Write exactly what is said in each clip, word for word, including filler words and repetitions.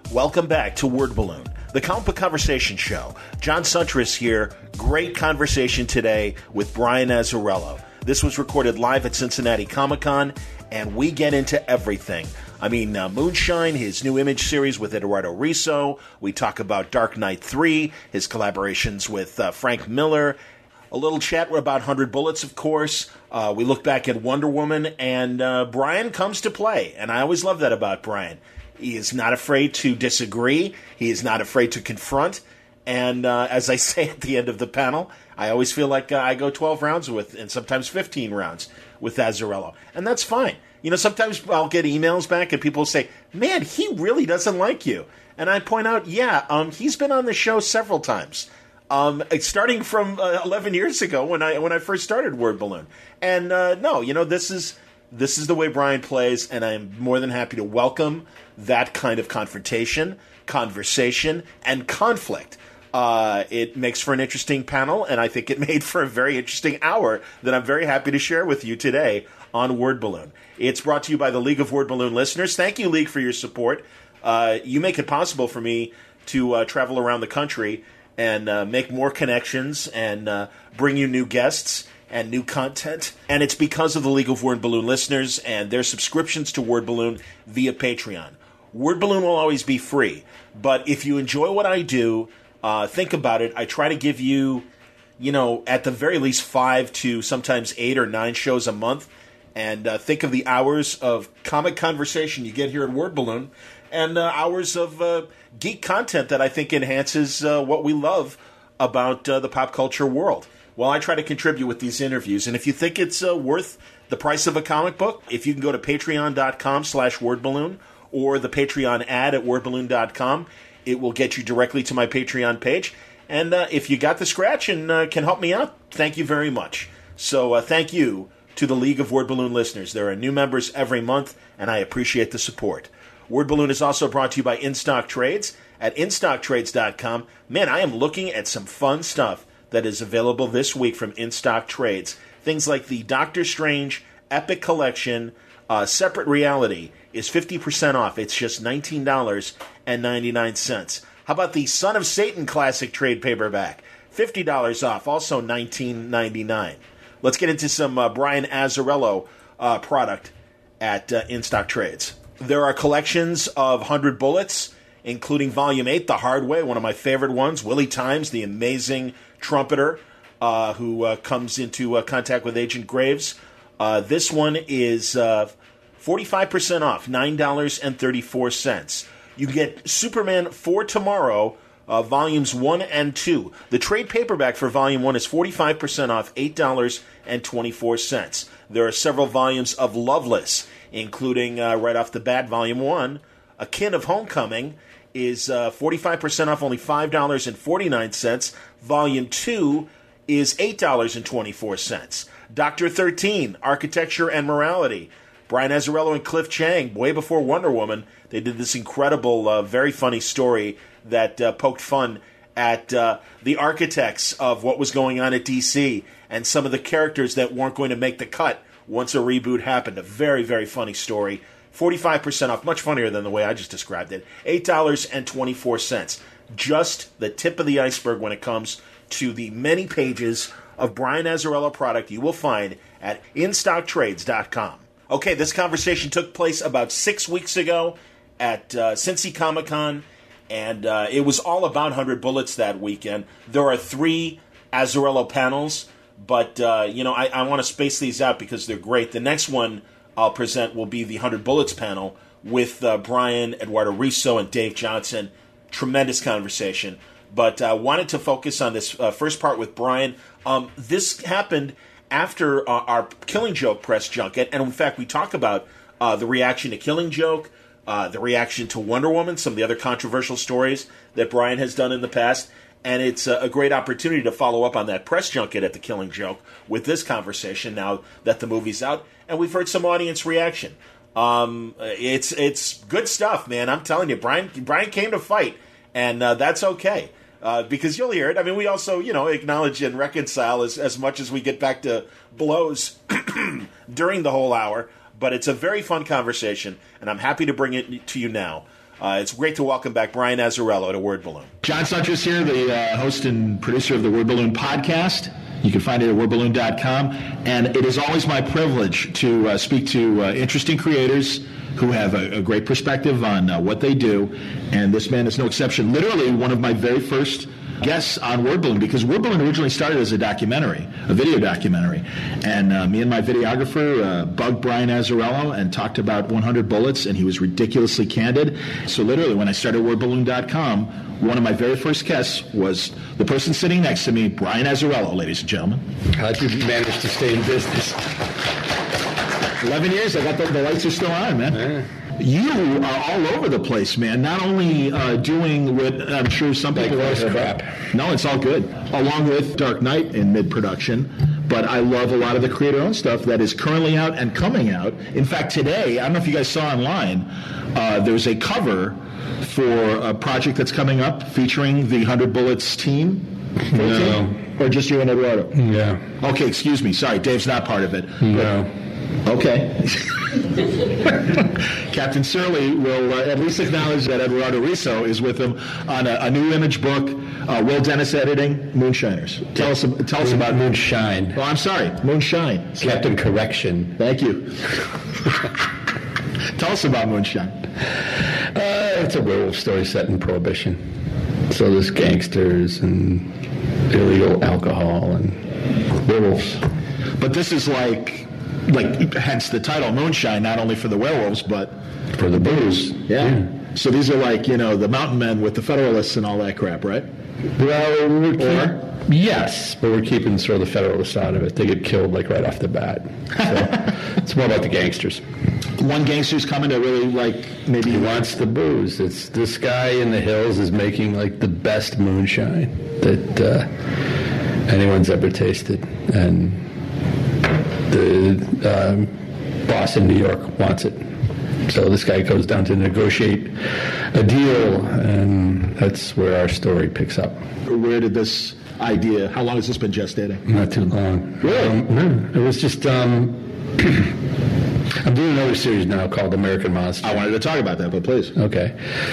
Welcome back to Word Balloon, the comic book conversation show. John Suntress here. Great conversation today with Brian Azzarello. This was recorded live at Cincinnati Comic-Con, and we get into everything. I mean, uh, Moonshine, his new Image series with Eduardo Risso. We talk about Dark Knight three, his collaborations with uh, Frank Miller. A little chat about one hundred Bullets, of course. Uh, we look back at Wonder Woman, and uh, Brian comes to play. And I always love that about Brian. He is not afraid to disagree. He is not afraid to confront. And uh, as I say at the end of the panel, I always feel like uh, I go twelve rounds with, and sometimes fifteen rounds with Azzarello. And that's fine. You know, sometimes I'll get emails back and people say, man, he really doesn't like you. And I point out, yeah, um, he's been on the show several times. Um, starting from uh, eleven years ago when I when I first started Word Balloon. And uh, no, you know, this is this is the way Brian plays, and I'm more than happy to welcome that kind of confrontation, conversation, and conflict. Uh, it makes for an interesting panel, and I think it made for a very interesting hour that I'm very happy to share with you today on Word Balloon. It's brought to you by the League of Word Balloon listeners. Thank you, League, for your support. Uh, you make it possible for me to uh, travel around the country and uh, make more connections and uh, bring you new guests and new content. And it's because of the League of Word Balloon listeners and their subscriptions to Word Balloon via Patreon. Word Balloon will always be free, but if you enjoy what I do, uh, think about it. I try to give you, you know, at the very least five to sometimes eight or nine shows a month. And uh, think of the hours of comic conversation you get here at Word Balloon and uh, hours of uh, geek content that I think enhances uh, what we love about uh, the pop culture world. Well, I try to contribute with these interviews, and if you think it's uh, worth the price of a comic book, if you can go to patreon.com slash wordballoon or the Patreon ad at wordballoon dot com, it will get you directly to my Patreon page. And uh, if you got the scratch and uh, can help me out, thank you very much. So uh, thank you to the League of Word Balloon listeners. There are new members every month, and I appreciate the support. Word Balloon is also brought to you by InStock Trades at in stock trades dot com. Man, I am looking at some fun stuff that is available this week from InStock Trades. Things like the Doctor Strange Epic Collection uh, Separate Reality is fifty percent off. It's just nineteen dollars and ninety-nine cents. How about the Son of Satan Classic Trade Paperback? fifty dollars off, also nineteen ninety-nine. Let's get into some uh, Brian Azzarello uh, product at uh, InStock Trades. There are collections of one hundred Bullets, including Volume eight, The Hard Way, one of my favorite ones. Willie Times, the amazing trumpeter uh, who uh, comes into uh, contact with Agent Graves. Uh, this one is uh, forty-five percent off, nine dollars and thirty-four cents. You can get Superman for Tomorrow, uh, Volumes one and two. The trade paperback for Volume one is forty-five percent off, eight dollars and twenty-four cents. There are several volumes of Loveless, including, uh, right off the bat, Volume one, Akin of Homecoming, is uh, forty-five percent off, only five dollars and forty-nine cents. Volume two is eight dollars and twenty-four cents. Doctor thirteen, Architecture and Morality. Brian Azzarello and Cliff Chang, way before Wonder Woman, they did this incredible, uh, very funny story that uh, poked fun at uh, the architects of what was going on at D C and some of the characters that weren't going to make the cut once a reboot happened. A very, very funny story. forty-five percent off, much funnier than the way I just described it. eight dollars and twenty-four cents. Just the tip of the iceberg when it comes to the many pages of Brian Azzarello product you will find at in stock trades dot com. Okay, this conversation took place about six weeks ago at uh, Cincy Comic-Con, and uh, it was all about one hundred Bullets that weekend. There are three Azzarello panels, but, uh, you know, I, I want to space these out because they're great. The next one I'll present will be the one hundred Bullets panel with uh, Brian, Eduardo Risso, and Dave Johnson. Tremendous conversation. But I uh, wanted to focus on this uh, first part with Brian. Um, this happened after uh, our Killing Joke press junket, and in fact, we talk about uh, the reaction to Killing Joke, uh, the reaction to Wonder Woman, some of the other controversial stories that Brian has done in the past, and it's a, a great opportunity to follow up on that press junket at the Killing Joke with this conversation now that the movie's out, and we've heard some audience reaction. Um, it's it's good stuff, man. I'm telling you, Brian Brian came to fight, and uh, that's okay. Uh, because you'll hear it. I mean, we also, you know, acknowledge and reconcile as, as much as we get back to blows during the whole hour. But it's a very fun conversation, and I'm happy to bring it to you now. Uh, it's great to welcome back Brian Azzarello to Word Balloon. John Suntress here, the uh, host and producer of the Word Balloon podcast. You can find it at word balloon dot com. And it is always my privilege to uh, speak to uh, interesting creators who have a, a great perspective on uh, what they do. And this man is no exception. Literally one of my very first guests on Word Balloon, because Word Balloon originally started as a documentary, a video documentary. And uh, me and my videographer uh, bugged Brian Azzarello and talked about one hundred bullets, and he was ridiculously candid. So literally, when I started word balloon dot com, one of my very first guests was the person sitting next to me, Brian Azzarello, ladies and gentlemen. How'd you manage to stay in business? eleven years, I got the, the lights are still on, man. Yeah. You are all over the place, man. Not only uh, doing what I'm sure some people Like are crap. No, it's all good. Along with Dark Knight in mid-production. But I love a lot of the creator-owned stuff that is currently out and coming out. In fact, today, I don't know if you guys saw online, uh, there's a cover for a project that's coming up featuring the one hundred Bullets team. No. Or just you and Eduardo? Yeah. Okay, excuse me. Sorry, Dave's not part of it. No. Okay. Captain Surly will uh, at least acknowledge that Eduardo Riso is with him on a, a new image book, uh, Will Dennis editing, Moonshiners. Tell us, tell us about Moonshine. Oh, I'm sorry, Moonshine. Captain Correction. Thank you. Tell us about Moonshine. Uh, it's a werewolf story set in Prohibition. So there's gangsters and illegal alcohol and werewolves. But this is like, like hence the title, Moonshine, not only for the werewolves, but For the booze. yeah. yeah. So these are like, you know, the mountain men with the Federalists and all that crap, right? Well, we're Or? keep, yes, but we're keeping sort of the Federalists out of it. They get killed like right off the bat. So it's more about the gangsters. One gangster's coming to really like maybe He wants the booze. It's this guy in the hills is making like the best moonshine that uh, anyone's ever tasted, and the um, boss in New York wants it. So this guy goes down to negotiate a deal, and that's where our story picks up. Where did this idea, how long has this been gestating? Not too long. Really? Um, no, it was just. Um, I'm doing another series now called American Monster. I wanted to talk about that, but please. Okay.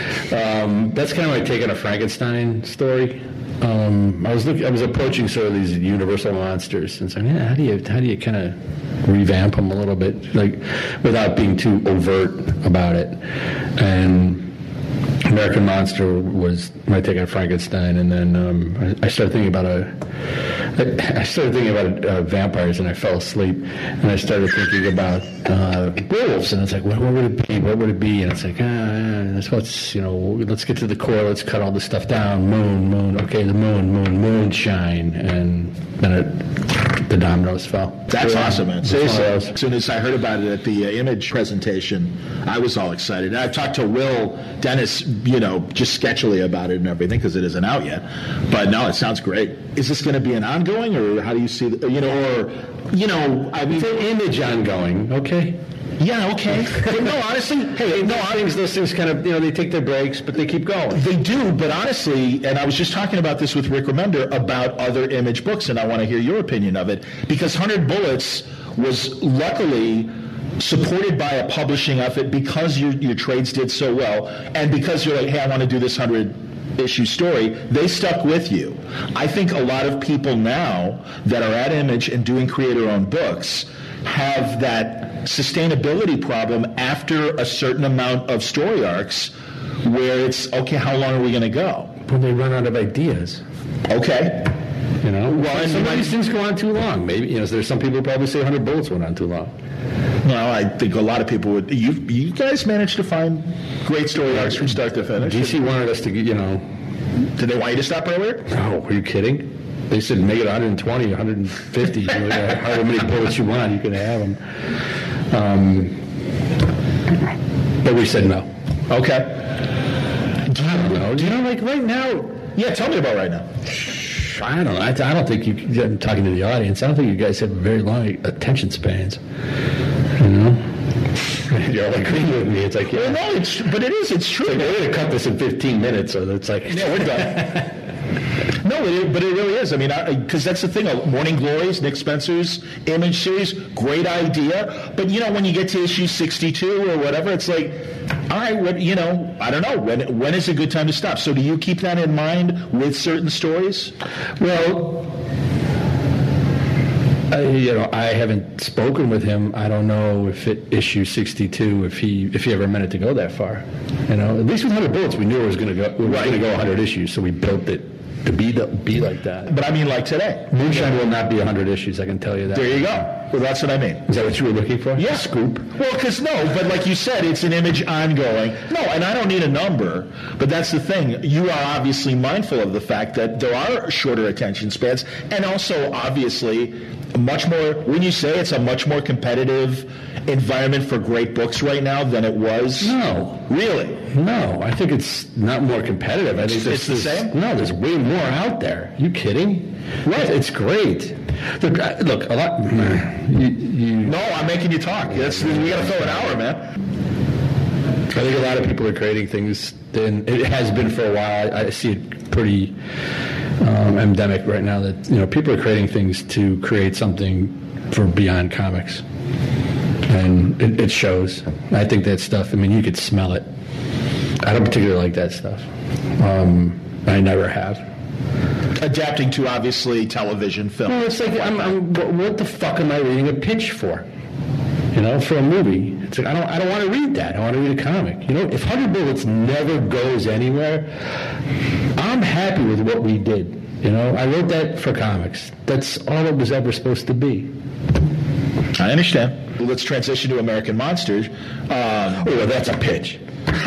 Um, that's kind of like taking a Frankenstein story. Um, I was looking, I was approaching sort of these universal monsters and saying, yeah, how do you how do you kind of revamp them a little bit, like without being too overt about it? And American Monster was my take on Frankenstein, and then um, I, I started thinking about a. I started thinking about uh, vampires, and I fell asleep. And I started thinking about uh, werewolves, and it's like, what, what would it be? What would it be? And it's like, ah, that's what's, you know, let's get to the core. Let's cut all this stuff down. Moon, moon. Okay, the moon, moon, moonshine, and then it, the dominoes fell. That's Yeah. awesome, man. It's Seriously. one of those. As soon as I heard about it at the uh, image presentation, I was all excited. And I've talked to Will Dennis, you know, just sketchily about it and everything because it isn't out yet. But no, it sounds great. Is this going to be an ongoing, or how do you see, the, you know, or, you know, I mean, It's an image ongoing, okay? yeah, okay. But no, honestly, hey, no, Those things, those things kind of, you know, they take their breaks, but they keep going. they do, but honestly, and I was just talking about this with Rick Remender about other image books, and I want to hear your opinion of it, because one hundred Bullets was luckily supported by a publishing outfit because your, your trades did so well, and because you're like, hey, I want to do this one hundred issue story, they stuck with you. I think a lot of people now that are at Image and doing creator-owned books have that sustainability problem after a certain amount of story arcs where it's, okay, how long are we going to go? When they run out of ideas, Okay. you know? Well, and some you of these might- things go on too long. Maybe, you know, there's some people who probably say one hundred Bullets went on too long. No, I think a lot of people would. You you guys managed to find great story arcs from start to finish. D C wanted us to, get, you know, Did they want you to stop earlier? oh, are you kidding? They said make it one hundred twenty, one hundred fifty. You know, however many bullets you want, you can have them. Um, but we said no. Okay. I don't know. You know, like right now, Yeah, tell me about right now. I don't know. I, I don't think you. I'm talking to the audience. I don't think you guys have very long attention spans. You know. You're all agreeing with me. It's like, yeah. Well, no, it's but it is. It's true. We're going to cut this in fifteen minutes, or it's like, Yeah, we're done. No, it, but it really is. I mean, because that's the thing. Morning Glories, Nick Spencer's Image series, great idea. But you know, when you get to issue sixty-two or whatever, it's like, all right, what you know, I don't know. When when is a good time to stop? So do you keep that in mind with certain stories? Well, I, you know, I haven't spoken with him. I don't know if it issue sixty-two, if he if he ever meant it to go that far. You know, at least with one hundred Bullets, we knew it was going to go. It was Right. going to go one hundred issues, so we built it to be the, be like that. But I mean, like today. Moonshine will not be one hundred issues. I can tell you that. There you go. Well, that's what I mean. Is that what you were looking for? Yeah. Scoop. Well, because no, but like you said, it's an Image ongoing. No, and I don't need a number, but that's the thing. You are obviously mindful of the fact that there are shorter attention spans, and also obviously much more, when you say it's a much more competitive environment for great books right now than it was. No. Really? No, I think it's not more competitive. I think It's- there's- it's the there's- same? No, there's way more out there. You kidding? Right. It's great. Look, I- look, a lot. You, you, No, I'm making you talk. That's, we got to fill an hour, man. I think a lot of people are creating things, and it has been for a while. I, I see it pretty um, endemic right now that you know people are creating things to create something for beyond comics, and it, it shows. I think that stuff. I mean, you could smell it. I don't particularly like that stuff. Um, I never have. Adapting to obviously television, film. Well, it's like I'm, I'm, what- what the fuck am I reading a pitch for? You know, for a movie. It's like I don't I don't want to read that. I want to read a comic. You know, if one hundred Bullets never goes anywhere, I'm happy with what we did. You know, I wrote that for comics. That's all it was ever supposed to be. I understand. Well, let's transition to American Monsters. Um, Oh, well, that's a pitch.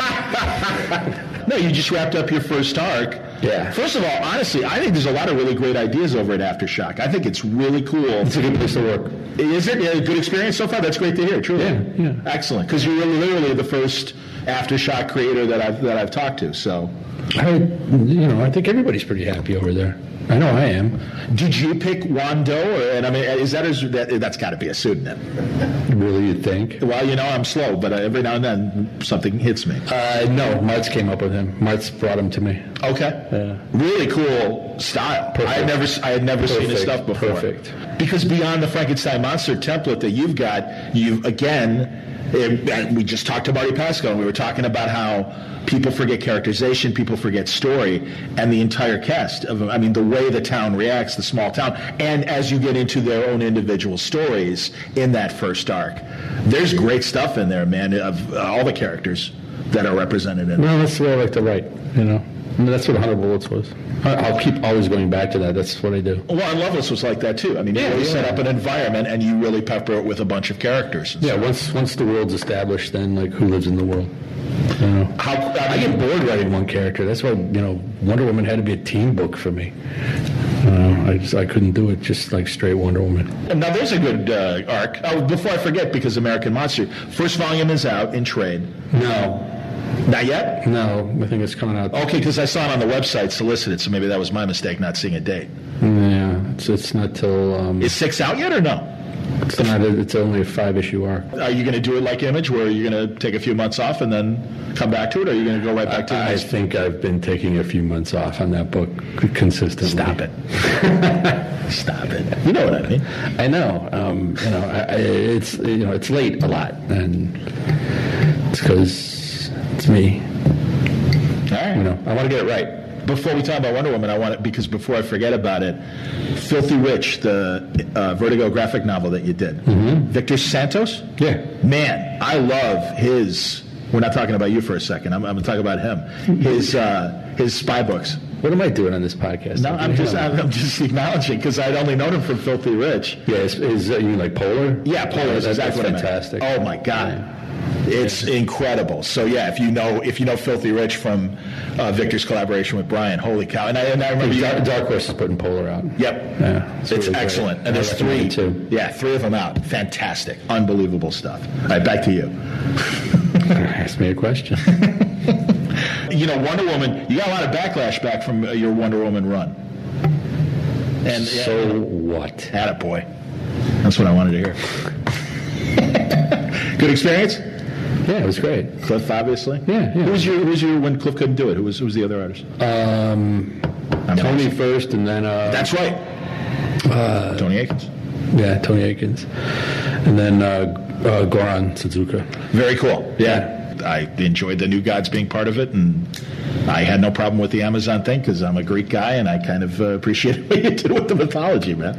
no, you just wrapped up your first arc. Yeah. First of all, honestly, I think there's a lot of really great ideas over at Aftershock. I think it's really cool. It's a good place to work. Is it a good experience so far? That's great to hear. Truly. Yeah, yeah. Excellent. Because you're literally the first Aftershock creator that I've that I've talked to. So, I, you know, I think everybody's pretty happy over there. I know I am. did you pick Wando? Or, and I mean, is that, is that that's got to be a pseudonym? Really, you think? Well, you know, I'm slow, but uh, every now and then something hits me. Uh, no, Martz came up with him. Martz brought him to me. Okay. Yeah. Really cool style. I had never, I had never seen his Perfect. stuff before. Perfect. Because beyond the Frankenstein monster template that you've got, you've again, eh, we just talked to Marty Pasco, and we were talking about how people forget characterization, people forget story, and the entire cast of, I mean, the way the town reacts, the small town, and as you get into their own individual stories in that first arc, there's great stuff in there, man, of uh, all the characters that are represented in it. No, that's what I like to write, you know. I mean, that's what one hundred Bullets was. I- I'll keep always going back to that. That's what I do. Well, and Loveless was like that too. I mean, you Yeah, really yeah. set up an environment, and you really pepper it with a bunch of characters. Yeah, once once the world's established, then, like, who lives in the world? You know? How, I I mean, get bored writing one character. That's why, you know, Wonder Woman had to be a team book for me. You know, I just I couldn't do it just like straight Wonder Woman. now there's a good uh, arc. Oh, before I forget, because American Monster first volume is out in trade. No, Not yet. no, I think it's coming out. Okay, because I saw it on the website solicited, so maybe that was my mistake not seeing a date. Yeah, it's it's not till um, Is six out yet or no? it's not. It's only a five issue arc. Are you going to do it like Image, where you're going to take a few months off and then come back to it, or are you going to go right back to the I next? think I've been taking a few months off on that book consistently. Stop it. Stop it. You know what I mean. I know. Um, you know, I, I, it's you know, it's late a lot, and it's because it's me. All right. You know, I want to get it right. Before we talk about Wonder Woman, I want it because before I forget about it, Filthy Rich, the uh, Vertigo graphic novel that you did, Victor Santos. Yeah. Man, I love his. We're not talking about you for a second. I'm, I'm going to talk about him. His uh, his spy books. What am I doing on this podcast? No, I'm just I'm, I'm just acknowledging because I'd only known him from Filthy Rich. Yeah, is, is uh, you mean like Polar? Yeah, Polar is that's, exactly that's what I meant. fantastic. Oh my God. It's incredible. So yeah, if you know if you know Filthy Rich from uh, Victor's collaboration with Brian, holy cow! And I, and I remember you. Dark, Dark Horse is putting Polar out. Yep, Yeah, it's, it's really great. excellent. And I there's recommend three, it too. yeah, three of them out. Fantastic, unbelievable stuff. All right, back to you. Ask me a question. You know, Wonder Woman. You got a lot of backlash back from uh, your Wonder Woman run. And So yeah, what? attaboy. That's what I wanted to hear. Good experience. Yeah, it was great. Cliff, obviously. Yeah, yeah. Who was your Who was your when Cliff couldn't do it? Who was Who was the other artist? Um, I'm Tony first, and then uh, that's right. Uh, Tony Akins. Yeah, Tony Akins, and then uh, uh, Goran Suzuka. Very cool. Yeah. I enjoyed the New Gods being part of it, and I had no problem with the Amazon thing because I'm a Greek guy, and I kind of uh, appreciate what you did with the mythology, man.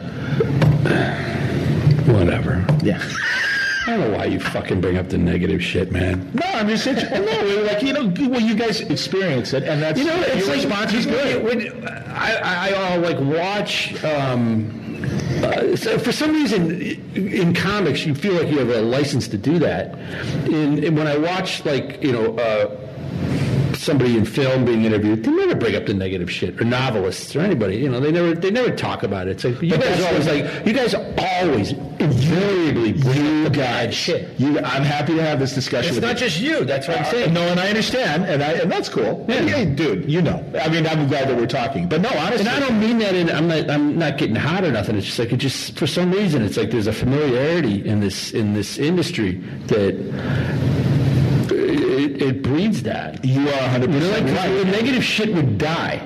Whatever. Yeah. I don't know why you fucking bring up the negative shit, man. No, I'm just interested. No, like, you know, well, you guys experience it, and that's, you know, it's your like, response is good. When, I, I, I'll, like, watch... Um, Uh, so for some reason, in comics, you feel like you have a license to do that. And, and when I watch, like, you know, uh, somebody in film being interviewed, they never bring up the negative shit, or novelists, or anybody. You know, they never they never talk about it. It's like you but guys are always like you guys always invariably bring up the bad shit. You, I'm happy to have this discussion. It's with not you. just you. That's what I'm saying. Uh, no, and I understand, and, I, and that's cool. Yeah. Hey, dude, you know. I mean, I'm glad that we're talking, but no, honestly, and I don't mean that. In I'm not. I'm not getting hot or nothing. It's just like it just for some reason, it's like there's a familiarity in this in this industry that. It, it breeds that. You are one hundred percent you know, like, right. The negative shit would die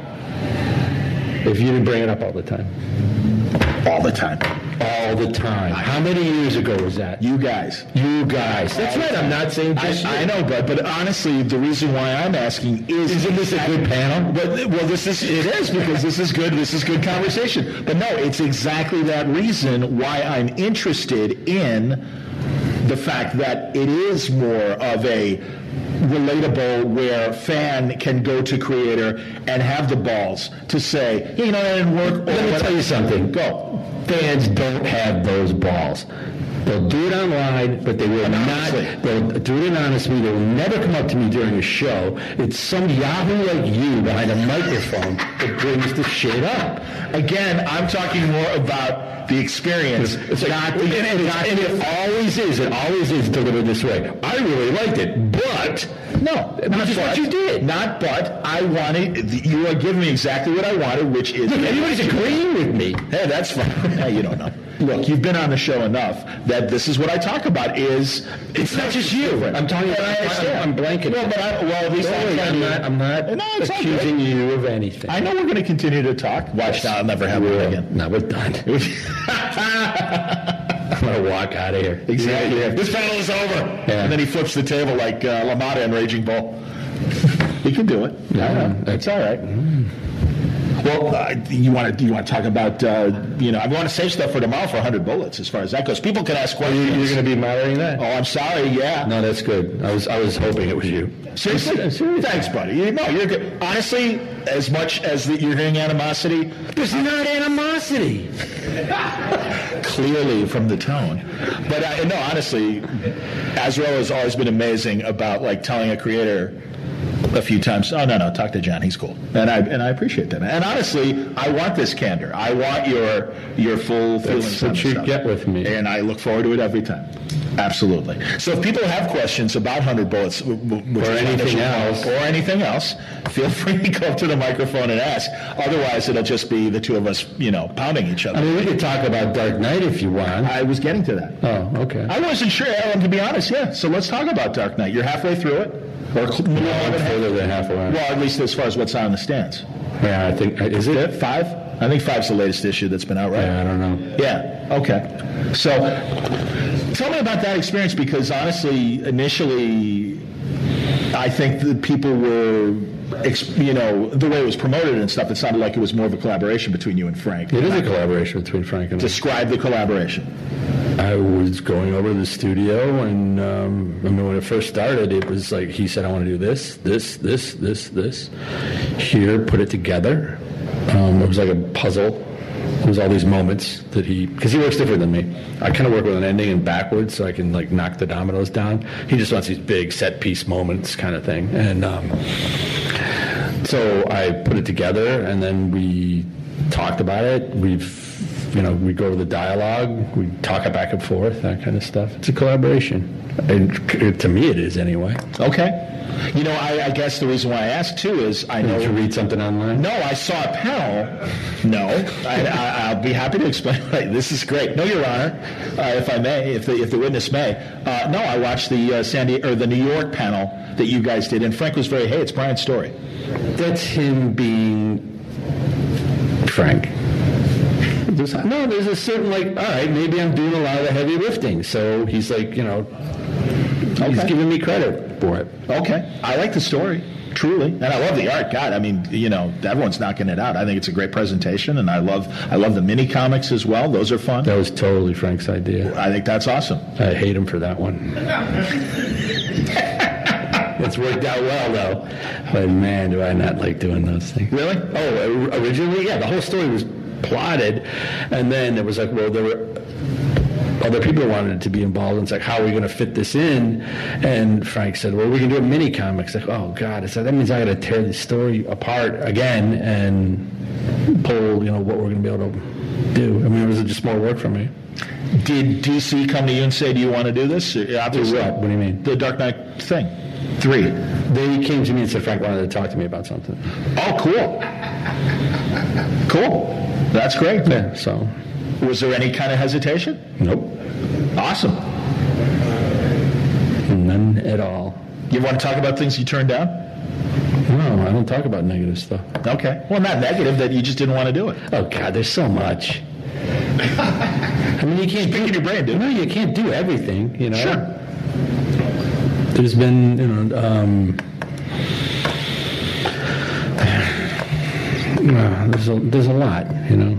if you didn't bring it up all the time. All the time. All the time. How many years ago was that? You guys. You guys. That's right. I'm not saying just I, I know, but but honestly, the reason why I'm asking is... Isn't this a good panel? But, well, this is it is, because this is good. This is good conversation. But no, it's exactly that reason why I'm interested in the fact that it is more of a relatable where fan can go to creator and have the balls to say, hey, you know, that didn't work. Let me tell you something. Go. Fans don't have those balls. They'll do it online, but they will Honestly. not. They'll do it honestly. They will never come up to me during a show. It's some yahoo like you behind a microphone that brings the shit up. Again, I'm talking more about the experience. It's like, not the, and, and, not and the, it always is. It always is delivered this way. I really liked it, but no, not just but, what you did. Not but. I wanted. You are giving me exactly what I wanted, which is. Look, everybody's agreeing with me. Hey, that's fine. Hey, you don't know. Look, you've been on the show enough that this is what I talk about. Is it's, it's not just you. Different. I'm talking. I understand. I'm, I'm blanking. Well, but I, well, at least I'm, I'm not. I'm not no, it's accusing you of anything. I know we're going to continue to talk. Watch now, I'll never have it again. No, we're done. I'm going to walk out of here. Exactly. Yeah. This panel is over. Yeah. And then he flips the table like uh, LaMotta in Raging Bull. He can do it. Yeah, that's all right. Mm. Well, uh, you want to you want to talk about uh, you know I want to save stuff for tomorrow for one hundred bullets as far as that goes. People can ask questions. You're going to be moderating that? Oh, I'm sorry. Yeah. No, that's good. I was I was hoping it was you. Seriously? Seriously? Thanks, buddy. You, no, you're good. Honestly, as much as the, you're hearing animosity, there's not animosity. Clearly from the tone. But uh, no, honestly, Azrael has always been amazing about like telling a creator a few times, oh no no, talk to John, he's cool, and I and I appreciate that. And honestly, I want this candor. I want your your full feelings. That's what on you stuff. get with me, and I look forward to it every time. Absolutely. So if people have questions about one hundred bullets, which or anything else, or anything else, feel free to go up to the microphone and ask. Otherwise, it'll just be the two of us, you know, pounding each other. I mean, we could talk about Dark Knight if you want. I was getting to that. Oh, okay. I wasn't sure, Alan, to be honest. Yeah. So let's talk about Dark Knight. You're halfway through it. Or no, I'm further than halfway. Well, at least as far as what's on the stands. Yeah, I think is it Fifth, five? I think five's the latest issue that's been out, right? Yeah, I don't know. Yeah. Okay. So, tell me about that experience, because honestly, initially, I think the people were, you know, the way it was promoted and stuff, it sounded like it was more of a collaboration between you and Frank. It is a collaboration between Frank and I. Describe the collaboration. I was going over to the studio, and um, I mean, when it first started, it was like he said, "I want to do this, this, this, this, this." Here, put it together. Um, it was like a puzzle. It was all these moments that he, because he works different than me. I kind of work with an ending and backwards, so I can like knock the dominoes down. He just wants these big set piece moments, kind of thing. And um, so I put it together, and then we talked about it. We've You know, we go to the dialogue, we talk it back and forth, that kind of stuff. It's a collaboration. And to me it is anyway. Okay. You know, I, I guess the reason why I asked, too, is I know... Did you read something online? No, I saw a panel. No. I, I, I'll be happy to explain. Right, this is great. No, Your Honor, uh, if I may, if the, if the witness may. Uh, no, I watched the uh, San Diego, or the New York panel that you guys did, and Frank was very, hey, it's Brian's story. That's him being Frank. There's, no, there's a certain, like, all right, maybe I'm doing a lot of the heavy lifting. So he's like, you know, he's Okay. giving me credit for it. Okay. I like the story, truly. And I love the art. God, I mean, you know, everyone's knocking it out. I think it's a great presentation, and I love I love the mini comics as well. Those are fun. That was totally Frank's idea. I think that's awesome. I hate him for that one. It's worked out well, though. But, man, do I not like doing those things. Really? Oh, originally, yeah, the whole story was plotted, and then it was like, well, there were other people wanted to be involved, and it's like, how are we going to fit this in? And Frank said, well, we can do a mini comics. Like, oh God, it's like, that means I got to tear the story apart again and pull, you know, what we're going to be able to do. I mean, it was just more work for me. Did D C come to you and say, do you want to do this? Obviously, what? What do you mean? The Dark Knight thing. Three. They came to me and said Frank wanted to talk to me about something. Oh, cool. Cool. That's great. Yeah, so. Was there any kind of hesitation? Nope. Awesome. None at all. You want to talk about things you turned down? No, I don't talk about negative stuff. Okay. Well, not negative, that you just didn't want to do it. Oh, God, there's so much. I mean, you can't Speak in your brain, dude. No, you can't do everything, you know. Sure. There's been, you know, um, uh, there's a, there's a lot, you know.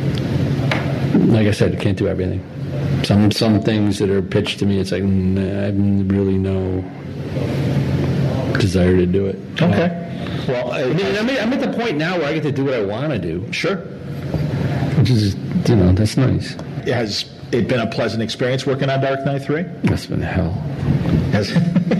Like I said, I can't do everything. Some some things that are pitched to me, it's like, nah, I have really no desire to do it. Okay. Well, I mean, I'm at, I'm at the point now where I get to do what I want to do, sure. which is, you know, that's nice. Has it been a pleasant experience working on Dark Knight three? That's been hell. Has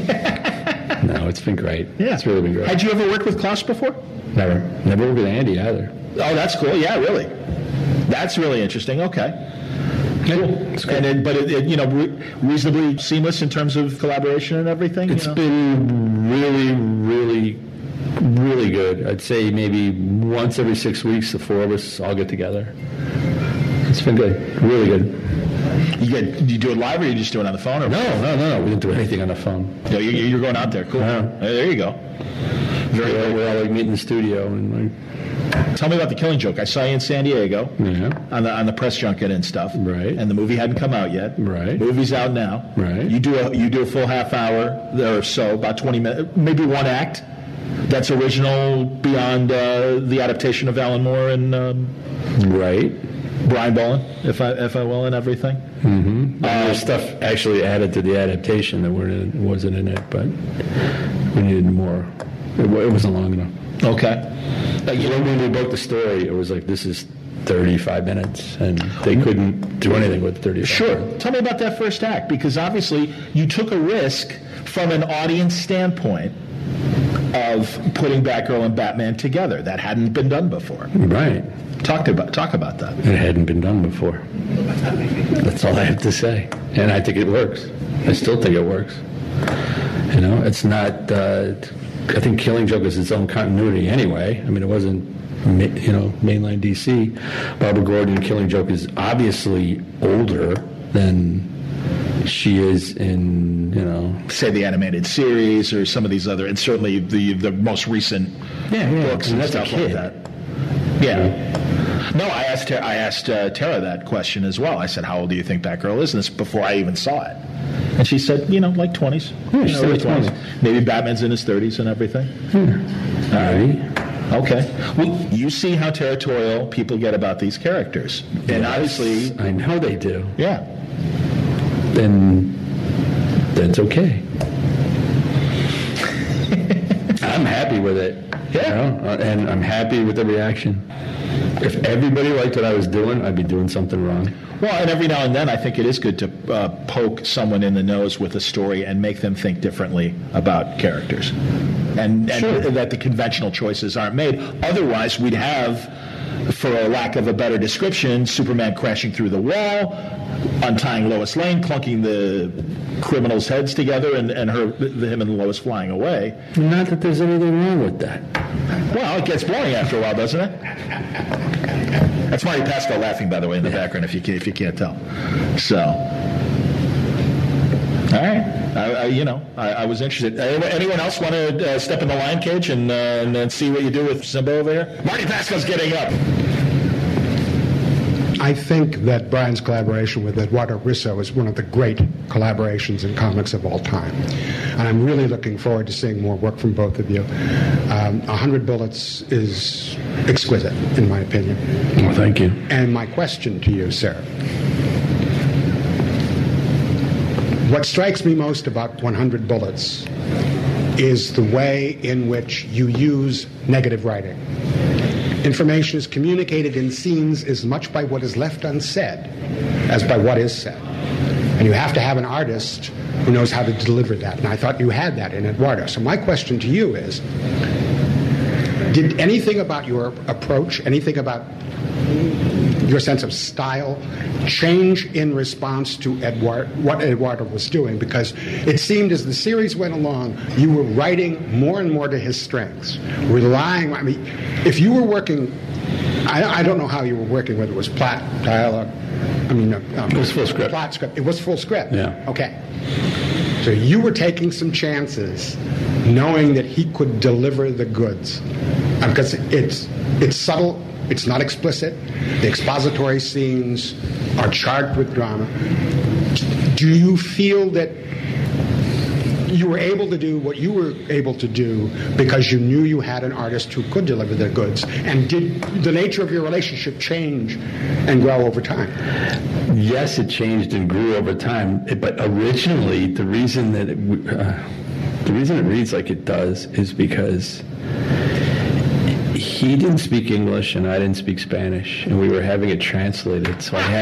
No, it's been great. Yeah. It's really been great. Had you ever worked with Klaus before? Never. Never worked with Andy either. Oh, that's cool. Yeah, really. That's really interesting. Okay. Cool. And it, but it, it, you know, re- reasonably seamless in terms of collaboration and everything. It's you know? been really, really, really good. I'd say maybe once every six weeks, the four of us all get together. It's been good. Really good. You get you do it live, or you just do it on the phone? Or No, no, no, no. We didn't do anything on the phone. No, you, you're going out there. Cool. Yeah. Hey, there you go. Very We all, good. we all like meet in the studio and like, Tell me about The Killing Joke. I saw you in San Diego yeah, on the on the press junket and stuff. Right. And the movie hadn't come out yet. Right. Movie's out now. Right. You do a you do a full half hour or so, about twenty minutes, maybe one act. That's original beyond uh, the adaptation of Alan Moore and um, right. Brian Boland, if I if I will, and everything. Mm-hmm. Uh, There's stuff actually added to the adaptation that weren't in, wasn't in it, but we needed more. It, wa- it wasn't long enough. Okay. Like, you know, when we booked the story, it was like, this is thirty-five minutes, and they couldn't do anything with thirty-five Sure. minutes. Tell me about that first act, because obviously you took a risk from an audience standpoint of putting Batgirl and Batman together. That hadn't been done before. Right. Talk about talk about that. It hadn't been done before. That's all I have to say. And I think it works. I still think it works. You know, it's not, uh, I think Killing Joke is its own continuity anyway. I mean, it wasn't, ma- you know, mainline D C. Barbara Gordon, Killing Joke is obviously older than she is in, you know. Say the animated series or some of these other, and certainly the the most recent Yeah, yeah. books I mean, and that's a stuff like kid. that. Yeah. No, I asked Tara, I asked uh, Tara that question as well. I said, "How old do you think Batgirl is?" And this before I even saw it, and she said, "You know, like twenties, Yeah, you she's know, early like twenty. twenties. Maybe Batman's in his thirties and everything." All right. Okay. Well, you see how territorial people get about these characters, and obviously, I know they do. yeah. Then that's okay. I'm happy with it. Yeah. You know? uh, And I'm happy with the reaction. If everybody liked what I was doing, I'd be doing something wrong. Well, and every now and then, I think it is good to uh, poke someone in the nose with a story and make them think differently about characters, and, and Sure. that the conventional choices aren't made. Otherwise, we'd have, for a lack of a better description, Superman crashing through the wall, untying Lois Lane, clunking the criminals' heads together, and, and her, him and Lois flying away. Not that there's anything wrong with that. Well, it gets boring after a while, doesn't it? That's Marty Pascal laughing, by the way, in the background, if you can, if you can't tell. So, all right, I, I, you know, I, I was interested. Anyone, anyone else want to uh, step in the lion cage and, uh, and and see what you do with Simba over here? Marty Pascal's getting up. I think that Brian's collaboration with Eduardo Risso is one of the great collaborations in comics of all time. And I'm really looking forward to seeing more work from both of you. Um, A Hundred Bullets is exquisite, in my opinion. Well, thank you. And my question to you, sir, what strikes me most about one hundred Bullets is the way in which you use negative writing. Information is communicated in scenes as much by what is left unsaid as by what is said. And you have to have an artist who knows how to deliver that. And I thought you had that in Eduardo. So my question to you is, did anything about your approach, anything about your sense of style, change in response to Eduard, what Eduardo was doing? Because it seemed as the series went along, you were writing more and more to his strengths, relying, I mean, if you were working, I, I don't know how you were working, whether it was plot, dialogue, I mean, um, it was full script. Plot script. It was full script. Yeah. Okay. So you were taking some chances, knowing that he could deliver the goods, uh, because it's it's subtle. It's not explicit. The expository scenes are charged with drama. Do you feel that you were able to do what you were able to do because you knew you had an artist who could deliver the goods? And did the nature of your relationship change and grow over time? Yes, it changed and grew over time. But originally, the reason that it, uh, the reason it reads like it does is because he didn't speak English and I didn't speak Spanish, and we were having it translated. So I had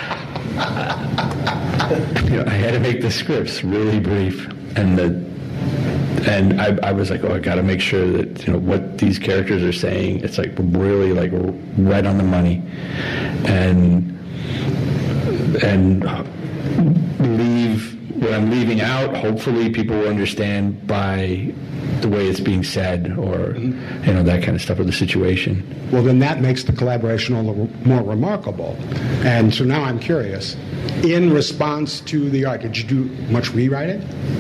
to, you know, I had to make the scripts really brief, and the, and I, I was like, oh, I got to make sure that, you know, what these characters are saying, it's like really like right on the money, and and leave what I'm leaving out. Hopefully, people will understand by the way it's being said, or you know, that kind of stuff, or the situation. Well, then that makes the collaboration all the more remarkable. And so now I'm curious, in response to the art, did you do much rewriting?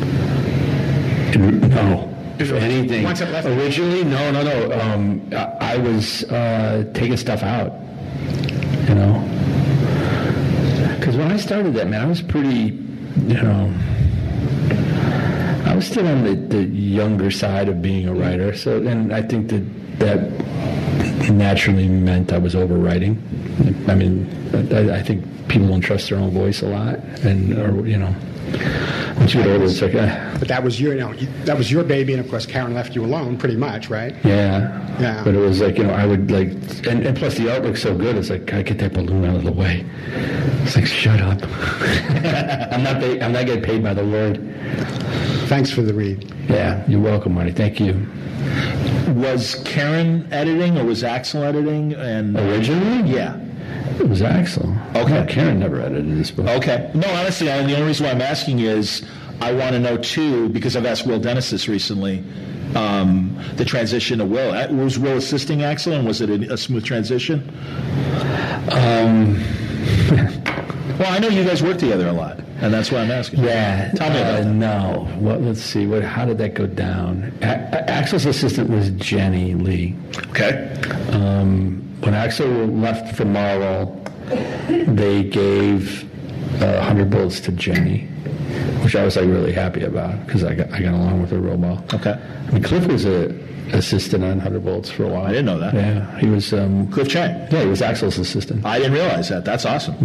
No. If anything, Once it left originally, no, no, no. Um, I, I was uh, taking stuff out, you know. Because when I started that, man, I was pretty, you know, I was still on the, the younger side of being a writer. So, and I think that that naturally meant I was overwriting. I mean, I, I think people don't trust their own voice a lot, and or you know, once you get older, it's like. Uh, but that was your, you know, that was your baby, and of course, Karen left you alone, pretty much, right? Yeah. Yeah. But it was like, you know, I would like, and, and plus the art looks so good. It's like, I get that balloon out of the way. It's like, shut up. I'm not. Paid, I'm not getting paid by the Lord. Thanks for the read. Yeah, you're welcome, Marty. Thank you. Was Karen editing or was Axel editing? And Originally? yeah. It was Axel. Okay. No, Karen never edited this book. Okay. No, honestly, I, the only reason why I'm asking is I want to know, too, because I've asked Will Dennis this recently, um, the transition to Will. Was Will assisting Axel, and was it a, a smooth transition? Um, well, I know you guys work together a lot, and that's why I'm asking. Yeah. Tell me about uh, that. No. What, let's see. What? How did that go down? A- A- Axel's assistant was Jenny Lee. Okay. Um, when Axel left for Marvel, they gave uh, one hundred Bullets to Jenny, which I was like really happy about because I got I got along with her real well. Okay. I mean, Cliff was a assistant on one hundred Bullets for a while. I didn't know that. Yeah, he was. Um, Cliff Chang. Yeah, he was Axel's assistant. I didn't realize that. That's awesome.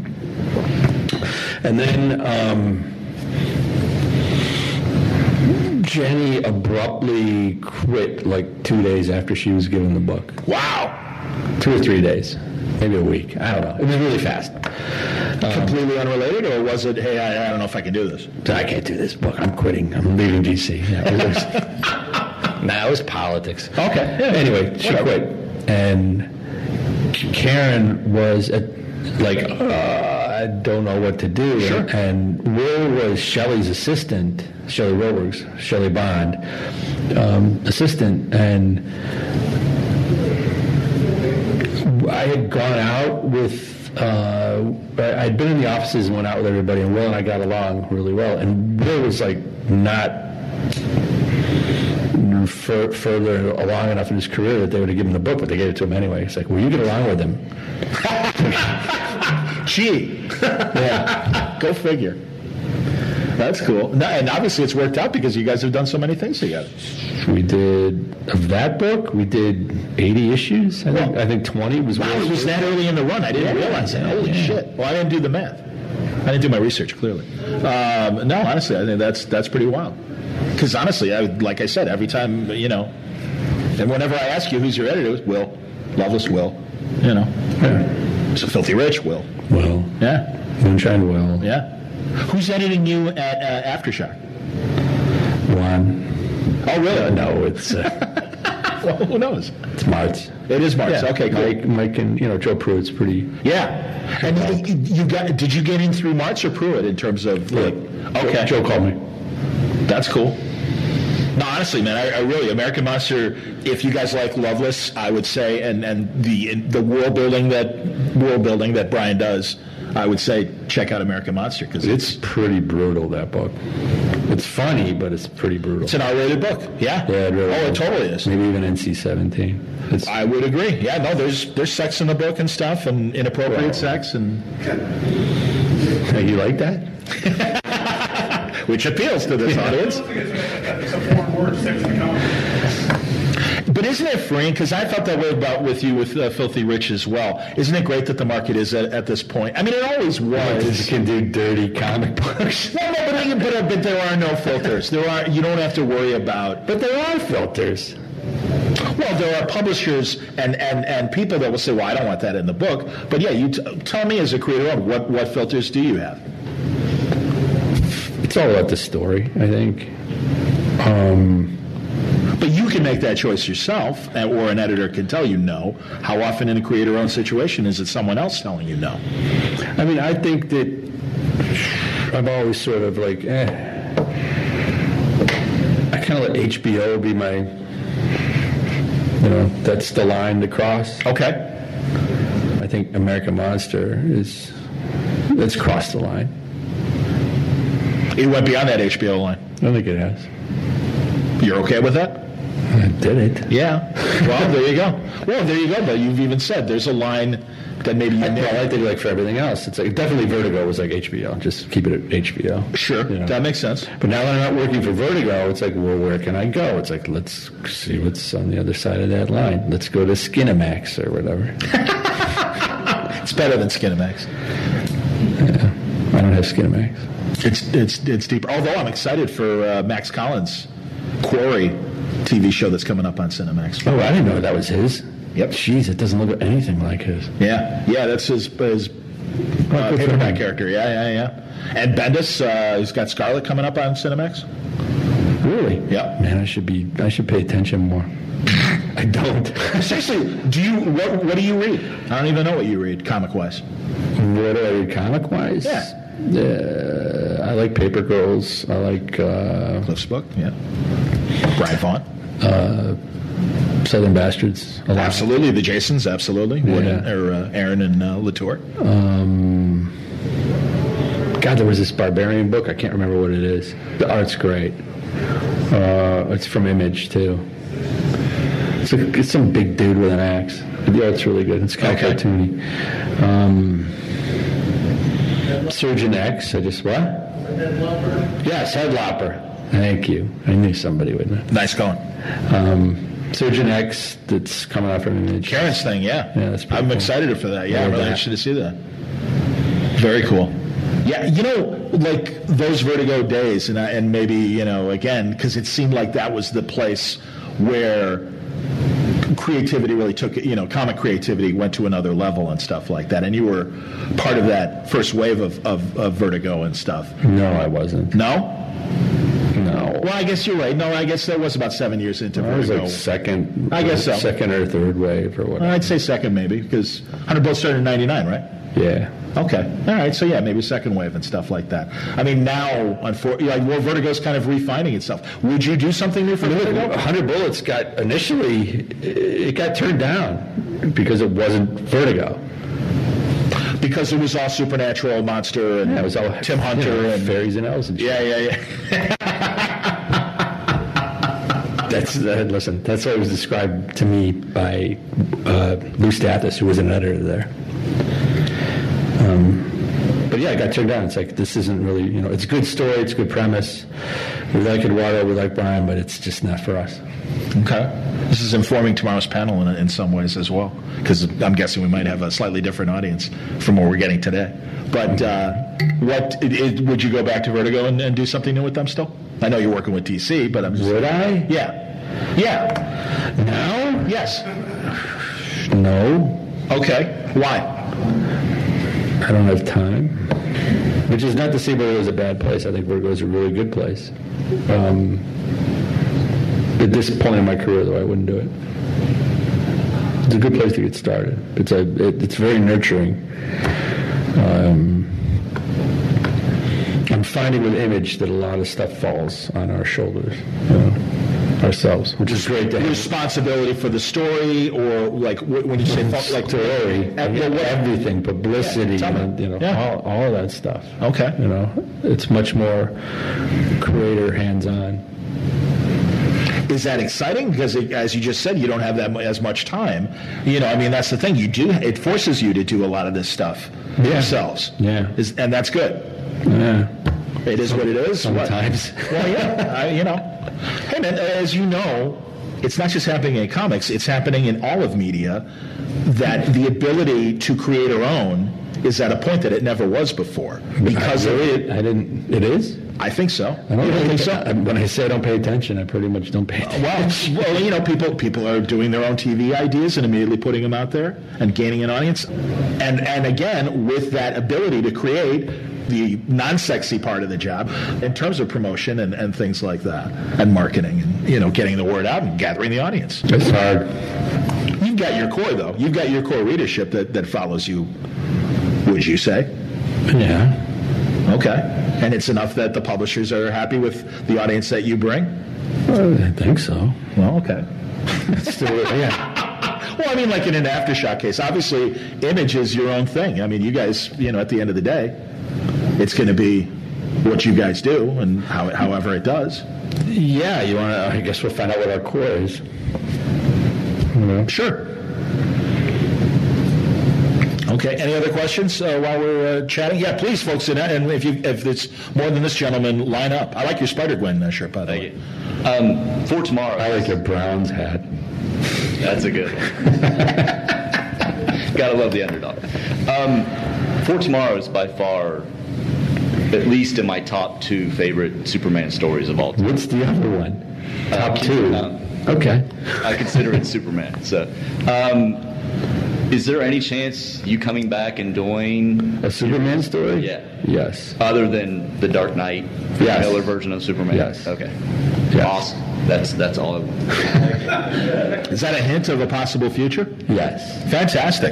And then um, Jenny abruptly quit like two days after she was given the book. Wow. Two or three days, maybe a week. I don't know. It was really fast. Um, Completely unrelated, or was it, hey, I, I don't know if I can do this? I can't do this book. I'm quitting. I'm leaving D C. Yeah, it was, nah, it was politics. Okay. Yeah. Anyway, she Whatever. quit. And Karen was at, like, uh, I don't know what to do. Sure. And Will was Shelley's assistant, Shelley Wilberg's, Shelley Bond, um, assistant. And I had gone out with, uh, I'd been in the offices and went out with everybody, and Will and I got along really well. And Will was like not gotten fur- further along enough in his career that they would have given him the book, but they gave it to him anyway. It's like, well, you get along with him. Gee. Yeah. Go figure. That's cool. No, and obviously it's worked out because you guys have done so many things together. We did, of that book, we did eighty issues. I think, Well, I think twenty was Wow, it was that early in the run. I didn't Yeah. realize that. Holy Yeah. shit. Well, I didn't do the math. I didn't do my research, clearly. Um, no, honestly, I think that's that's pretty wild. Because honestly, I, like I said, every time, you know, and whenever I ask you who's your editor, it's Will. Loveless Will. You know. Yeah. So Filthy Rich Will. Well, Yeah. Moonshine Will. Yeah. Who's editing you at uh, Aftershock? One. Oh, really? Uh, no, it's uh, Well, who knows? it's Martz. It is March. Yeah. Okay, cool. Mike, Mike, and you know Joe Pruitt's pretty. Yeah. And you, you got? Did you get in through March or Pruitt in terms of like? Okay, Joe, Joe called me. that's cool. No, honestly, man, I, I really American Monster. If you guys like Loveless, I would say, and and the the world building that world building that Brian does, I would say check out American Monster because it's It's pretty brutal, that book. It's funny, but it's pretty brutal. it's an R-rated book. Yeah. Yeah, it really oh, it is. totally is. Maybe even N C seventeen. It's, I would agree. Yeah, no, there's there's sex in the book and stuff, and inappropriate Well. sex, and you like that? which appeals to this audience. It's a foreign word, sex in the comic. But isn't it freeing? Because I felt that way about with you with uh, Filthy Rich as well. Isn't it great that the market is at, at this point? I mean, it always You was. can do dirty comic books. No, no, but, but, uh, but there are no filters. There are. You don't have to worry about. But there are filters. Well, there are publishers and, and, and people that will say, well, I don't want that in the book. But yeah, you t- tell me as a creator, of what, what filters do you have? It's all about the story, I think. Um, But you can make that choice yourself, uh, or an editor can tell you no. How often in a creator-owned situation is it someone else telling you no? I mean, I think that I've always sort of like, eh. I kind of let H B O be my, you know, that's the line to cross. Okay. I think American Monster is, that's crossed the line. It went beyond that H B O line. I don't think it has. You're okay with that? I did it. Yeah. Well, there you go. Well, there you go. But you've even said there's a line that maybe you I, know. well, I think like for everything else, it's like definitely Vertigo was like H B O. Just keep it at H B O. Sure, You know. that makes sense. But now that I'm not working for Vertigo, it's like, well, where can I go? It's like, let's see what's on the other side of that line. Let's go to Skinamax or whatever. It's better than Skinamax. I don't have Skinamax. It's it's it's deeper. Although I'm excited for uh, Max Collins' Quarry T V show that's coming up on Cinemax. Oh, I didn't know that was his. Yep. Jeez, it doesn't look anything like his. Yeah, yeah, that's his his uh, good for paperback him. character. Yeah, yeah, yeah. And Bendis, uh, he's got Scarlet coming up on Cinemax. Really? Yeah. Man, I should be. I should pay attention more. I don't. Seriously, do you what what do you read? I don't even know what you read comic wise. What do I read comic wise? Yeah. Uh, I like Paper Girls. I like uh, Cliff's book, yeah. Brian Vaughn. Southern Bastards. A lot. Absolutely, the Jasons, absolutely. Wood and, Yeah. or uh, Aaron and uh, Latour. Um, God, there was this Barbarian book. I can't remember what it is. The art's great. Uh, it's from Image too. It's, like, it's some big dude with an axe. The art's really good. It's kind of Okay. cartoony. Um, Surgeon X. I just what? Yes, Headlopper. Thank you. I knew somebody would know. Nice going. Um, Surgeon X. That's coming out from Image. Karen's thing, yeah. Yeah, that's pretty I'm cool. excited for that. Yeah, Yeah, I'm really that. interested to see that. Very cool. Yeah, you know, like those Vertigo days, and I, and maybe, you know, again, because it seemed like that was the place where creativity really took, you know, comic creativity went to another level and stuff like that. And you were part of that first wave of, of, of Vertigo and stuff. No, I wasn't. No? No. Well, I guess you're right. No, I guess that was about seven years into I was Vertigo. like second. I guess so. Second or third wave or whatever. I'd say second maybe, because one hundred Bullets started in ninety-nine, right? Yeah. Okay. All right. So yeah, maybe second wave and stuff like that. I mean, now, unfortunately, like, well, Vertigo's kind of refining itself. Would you do something new for Vertigo? one hundred Bullets got initially it got turned down because it wasn't Vertigo. Because it was all supernatural, monster, and Yeah, it was all Tim Hunter you know, and fairies and elves and shit. yeah, yeah, yeah. that's uh, listen. That's what was described to me by uh, Lou Stathis, who was an editor there. Um, but yeah, I got turned down. It's like, this isn't really, you know, it's a good story, it's a good premise. We like Eduardo, we like Brian, but it's just not for us. Okay. This is informing tomorrow's panel in, in some ways as well, because I'm guessing we might have a slightly different audience from what we're getting today. But uh, what it, it, would you go back to Vertigo and, and do something new with them still? I know you're working with D C, but I'm just... Would I? Yeah. Yeah. Now? Yes. No. Okay. Why? I don't have time. Which is not to say Vertigo is a bad place. I think Vertigo is a really good place. Um, at this point in my career, though, I wouldn't do it. It's a good place to get started. It's a. It, it's very nurturing. Um, I'm finding with Image that a lot of stuff falls on our shoulders, you know, ourselves, which is great to have. Responsibility for the story, or like when you say like story, everything, publicity, yeah, and, you know, yeah. all, all of that stuff. Okay, you know, it's much more creator hands-on. Is that exciting? Because it, as you just said, you don't have that as much time. You know, I mean, that's the thing. You do. It forces you to do a lot of this stuff yeah. yourselves. Yeah, is, and that's good. Yeah, it is what it is. Sometimes. What? Well, yeah, I, you know. Hey, man, as you know, it's not just happening in comics. It's happening in all of media. That the ability to create our own is at a point that it never was before. Because I, of it, I didn't. It is. I think so. I don't you don't think so? I, when I say I don't pay attention, I pretty much don't pay attention. Well, well, you know, people people are doing their own T V ideas and immediately putting them out there and gaining an audience. And and again, with that ability to create the non-sexy part of the job in terms of promotion and, and things like that, and marketing, and you know, getting the word out and gathering the audience. It's hard. You've got your core, though. You've got your core readership that, that follows you, would you say? Yeah. Okay. And it's enough that the publishers are happy with the audience that you bring? Well, I think so. Well, okay. Still, yeah. Well, I mean, like in an Aftershock case, obviously, Image is your own thing. I mean, you guys, you know, at the end of the day, it's going to be what you guys do and how, however it does. Yeah, you want to, I guess we'll find out what our core is. Mm-hmm. Sure. Okay. Any other questions uh, while we're uh, chatting? Yeah, please, folks. And if you, if it's more than this gentleman, line up. I like your Spider-Gwen uh, shirt, by the way. Um, for tomorrow. I like your Browns hat. That's a good one. Gotta love the underdog. Um, for tomorrow is by far, at least in my top two favorite Superman stories of all time. What's the other one? Uh, top two. Um, okay. I consider it Superman. So, um, is there any chance you coming back and doing a Superman story? Yeah. Yes. Other than the Dark Knight, yes. Miller version of Superman? Yes. Okay. Yes. Awesome. That's that's all I want. Is that a hint of a possible future? Yes. Fantastic.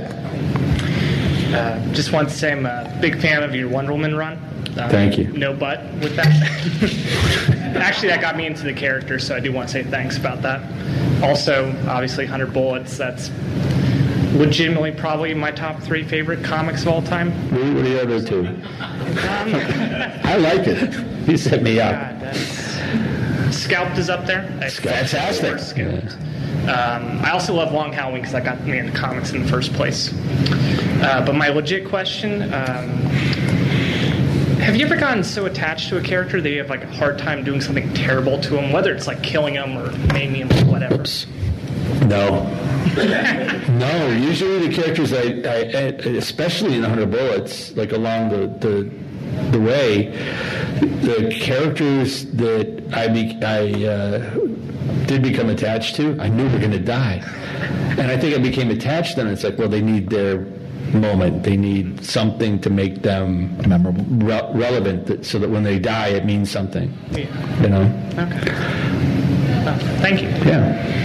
Uh, just want to say I'm a big fan of your Wonder Woman run. Um, Thank you. No but with that. Actually, that got me into the character, so I do want to say thanks about that. Also, obviously, one hundred Bullets. That's legitimately probably my top three favorite comics of all time. What are the other two? Um, I like it. You set me up. God, that's, Scalped is up there. Fantastic. Scalped. Um, I also love Long Halloween because that got me into comics in the first place. Uh, but my legit question, um, have you ever gotten so attached to a character that you have like a hard time doing something terrible to him, whether it's like killing him or maiming him or whatever? Oops. No. No, usually the characters I, I, especially in one hundred Bullets, like along the, the the way, the characters that I be, I uh, did become attached to, I knew were going to die, and I think I became attached to them. It's like, well, they need their moment, they need something to make them memorable, re- relevant, that, so that when they die, it means something. Yeah. You know. Okay. Well, thank you. Yeah.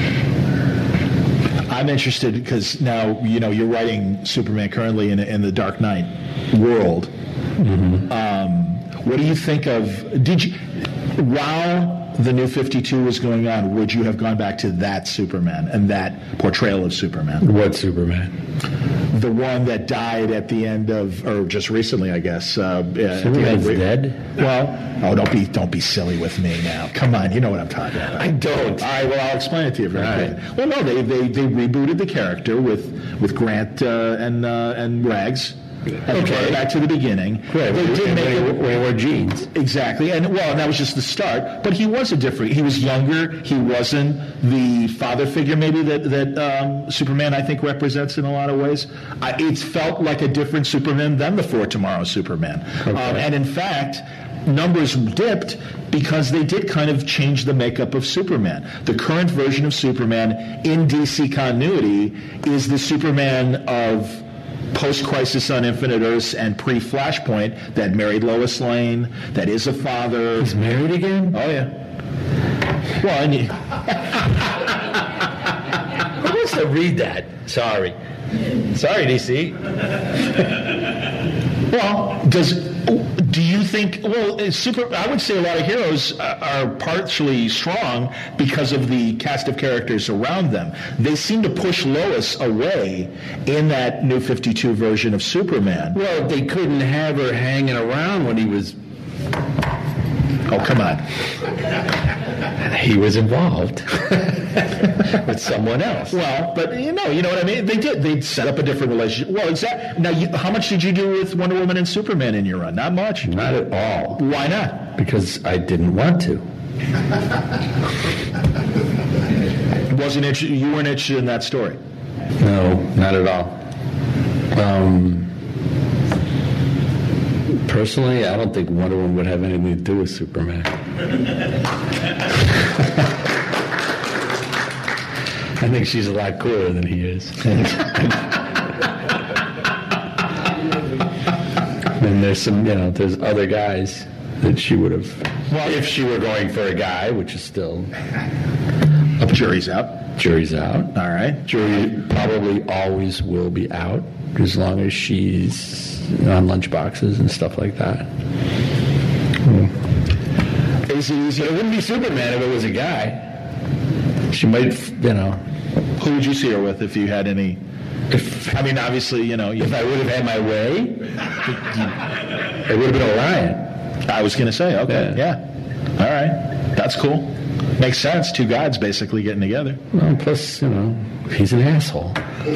I'm interested because now, you know, you're writing Superman currently in, in the Dark Knight world. Mm-hmm. Um, what do you think of, did you, while the New fifty-two was going on, would you have gone back to that Superman and that portrayal of Superman? What Superman? The one that died at the end of, or just recently, I guess. Uh, Superman's dead? Well, oh, don't be don't be silly with me now. Come on, you know what I'm talking about. I don't. All right, well, I'll explain it to you very Right. quickly. Well, no, they, they, they rebooted the character with with Grant uh, and uh, and Rags. Okay, back to the beginning. Right, They did make it. when he wore jeans. Exactly, and well, and that was just the start. But he was a different. He was younger. He wasn't the father figure, maybe that that um, Superman I think represents in a lot of ways. I, it felt like a different Superman than the For Tomorrow Superman, Okay. um, and in fact, numbers dipped because they did kind of change the makeup of Superman. The current version of Superman in D C continuity is the Superman of post-Crisis on Infinite Earths and pre-Flashpoint that married Lois Lane, that is a father. He's married again? Oh, yeah. Well, and you, Who wants to read that? Sorry. Sorry, D C. well, does do you think? Well, it's super. I would say a lot of heroes are partially strong because of the cast of characters around them. They seem to push Lois away in that New fifty-two version of Superman. Well, they couldn't have her hanging around when he was... Oh, come on. He was involved with someone else. Well, but you know, you know what I mean. They did. They set up a different relationship. Well, exactly. Now, you, how much did you do with Wonder Woman and Superman in your run? Not much. Not at all. Why not? Because I didn't want to. Wasn't inter- you weren't interested in that story? No, not at all. Um, personally, I don't think Wonder Woman would have anything to do with Superman. I think she's a lot cooler than he is. And there's some, you know, there's other guys that she would have, well, if she were going for a guy, which is still... Jury's out. Jury's out. All right. Jury probably always will be out as long as she's on lunchboxes and stuff like that. Hmm. Is it easy? It wouldn't be Superman if it was a guy. She might, you know. Who would you see her with if you had any? If I mean, obviously, you know. You, if I would have had my way, it would have been Orion. I was going to say, okay, yeah. Yeah. All right. That's cool. Makes sense. Two gods basically getting together. Well, plus, you know, he's an asshole.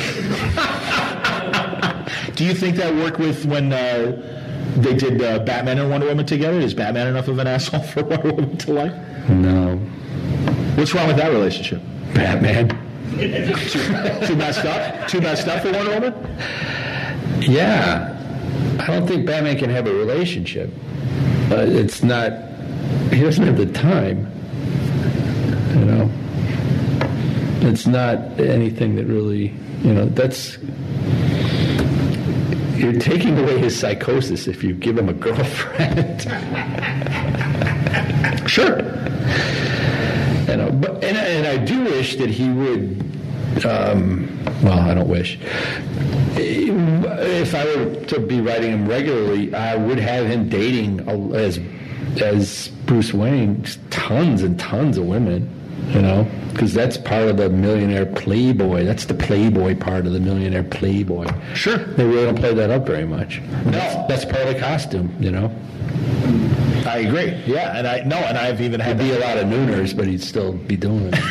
Do you think that worked with when uh, they did uh, Batman and Wonder Woman together? Is Batman enough of an asshole for Wonder Woman to like? No. What's wrong with that relationship? Batman. too, too messed up? Too messed up for Wonder Woman? Yeah. I don't think Batman can have a relationship. Uh, it's not, he doesn't have the time. You know? It's not anything that really, you know, that's, you're taking away his psychosis if you give him a girlfriend. Sure. You know, but, and, and I do wish that he would, um, well, I don't wish. If I were to be writing him regularly, I would have him dating as as Bruce Wayne tons and tons of women, you know, because that's part of the millionaire playboy. That's the playboy part of the millionaire playboy. Sure. They really don't play that up very much. No. That's, that's part of the costume, you know. I agree. Yeah, and I no, and I've even had There'd be a lot of nooners, but he'd still be doing it.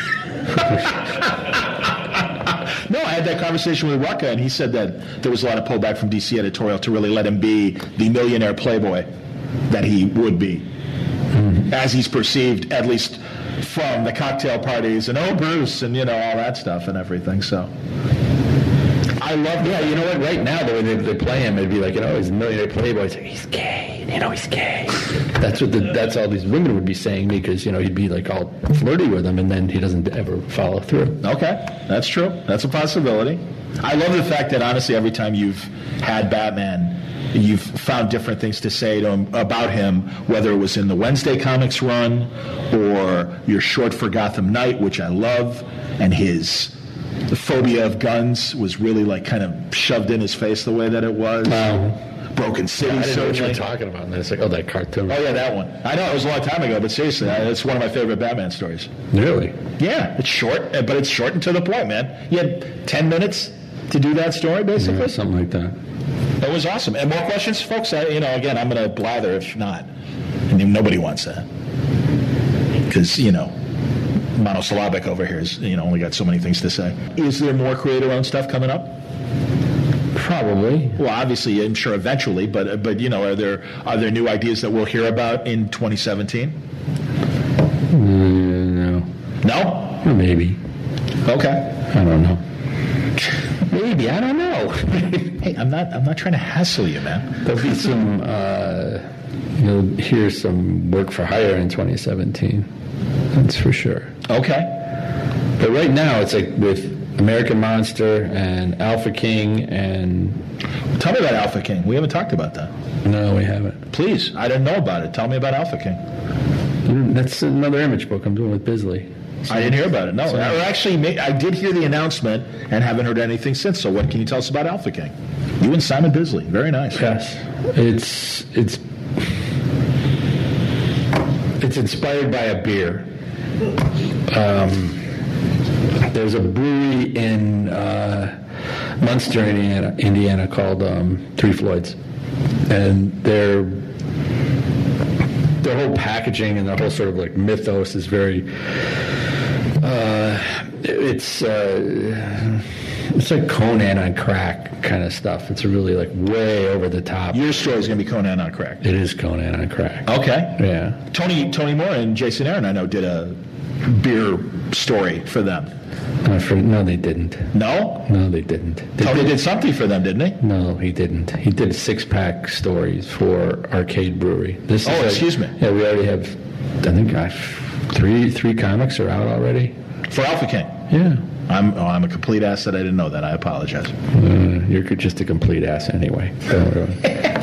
No, I had that conversation with Rucka, and he said that there was a lot of pullback from D C editorial to really let him be the millionaire playboy that he would be, mm-hmm. as he's perceived, at least from the cocktail parties and oh Bruce and you know all that stuff and everything. So I love. Yeah, you know what? Right now, the way they, they play him, it'd be like, you know, he's a millionaire playboy. It's like, he's gay. You know, he's gay. That's what the, that's all these women would be saying because, you know, he'd be like all flirty with them and then he doesn't ever follow through. Okay, that's true. That's a possibility. I love the fact that honestly, every time you've had Batman, you've found different things to say to him, about him, whether it was in the Wednesday Comics run or your short for Gotham Knight, which I love, and his the phobia of guns was really like kind of shoved in his face the way that it was. Wow. Broken City. I didn't know what you were certainly. talking about. And it's like, oh, that cartoon. Oh yeah, that one. I know it was a long time ago, but seriously, I- it's one of my favorite Batman stories. Really? Yeah, it's short, uh, but it's short and to the point, man. You had ten minutes to do that story, basically. Yeah, something like that. That was awesome. And more questions, folks? I, you know, again, I'm going to blather if not. I mean, nobody wants that. Because, you know, monosyllabic over here is, you know, only got so many things to say. Is there more creator-owned stuff coming up? Probably. Well, obviously, I'm sure eventually, but, but you know, are there are there new ideas that we'll hear about in twenty seventeen? Mm, no. No? Or maybe. Okay. I don't know. Maybe. I don't know. Hey, I'm not I'm not trying to hassle you, man. There'll be some, uh, you'll hear some work for hire in twenty seventeen. That's for sure. Okay. But right now, it's like with American Monster and Alpha King and... Tell me about Alpha King. We haven't talked about that. No, we haven't. Please. I didn't know about it. Tell me about Alpha King. Mm, That's another image book I'm doing with Bisley. I didn't hear about it. No. Or actually, ma- I did hear the announcement and haven't heard anything since. So what can you tell us about Alpha King? You and Simon Bisley. Very nice. Yes. It's it's it's inspired by a beer. Um, there's a brewery in uh, Munster, Indiana, Indiana called um, Three Floyds, and their their whole packaging and their whole sort of like mythos is very. Uh, it's uh, it's like Conan on crack kind of stuff. It's really like way over the top. Your story is going to be Conan on crack. It is Conan on crack. Okay. Yeah. Tony Tony Moore and Jason Aaron, I know, did a beer story for them. Uh, for, no, they didn't. No? No, they didn't. They Tony did something for them, didn't he? No, he didn't. He did six-pack stories for Arcade Brewery. This Oh, is like- excuse me. Yeah, we already have. I think uh, three three comics are out already. For Alpha King. Yeah. I'm oh, I'm a complete ass that I didn't know that. I apologize. Uh, you're just a complete ass anyway. Don't worry.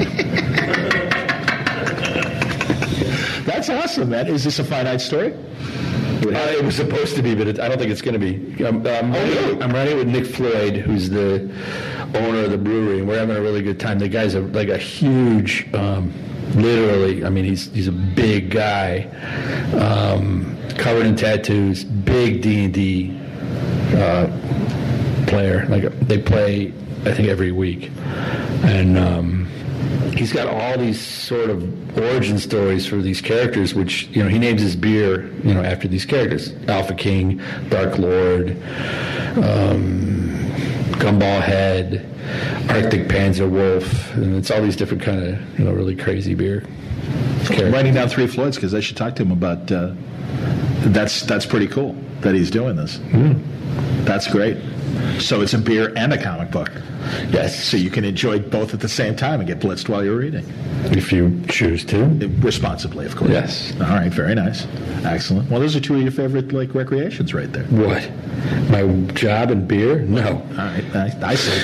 That's awesome, man. Is this a finite story? Uh, it was supposed to be, but it, I don't think it's going to be. I'm, I'm, Oh, really? I'm writing with Nick Floyd, who's the owner of the brewery, and we're having a really good time. The guy's a, like a huge, um, literally, I mean, he's he's a big guy, um, covered in tattoos, big D and D uh, player. Like they play, I think, every week, and um, he's got all these sort of origin stories for these characters, which, you know, he names his beer, you know, after these characters: Alpha King, Dark Lord, um, Gumball Head, Arctic Panzer Wolf, and it's all these different kind of, you know, really crazy beer characters. Writing down Three Floyds because I should talk to him about. Uh, that's that's pretty cool that he's doing this. Mm. That's great. So it's a beer and a comic book. Yes, So you can enjoy both at the same time and get blitzed while you're reading. if you choose to. Responsibly, of course. Yes. All right, very nice. Excellent. Well, those are two of your favorite like recreations right there. What? My job and beer? No. All right, I, I see.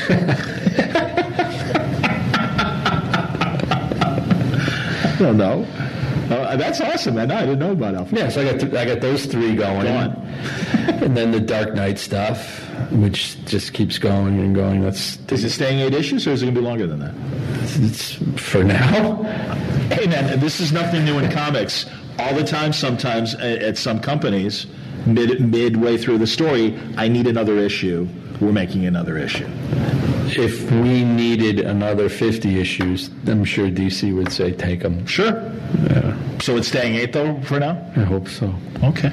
I don't know. Uh, that's awesome, man. No, I didn't know about Alpha. Yeah, so I got th- I got those three going, Go on. and then the Dark Knight stuff, which just keeps going and going. That's Is it staying eight issues, or is it going to be longer than that? it's for now. Hey, man, this is nothing new in comics. All the time, sometimes at, at some companies, mid midway through the story, I need another issue. We're making another issue. If we needed another fifty issues, I'm sure D C would say take them. Sure. Yeah, So it's staying eight, though, for now? I hope so. Okay.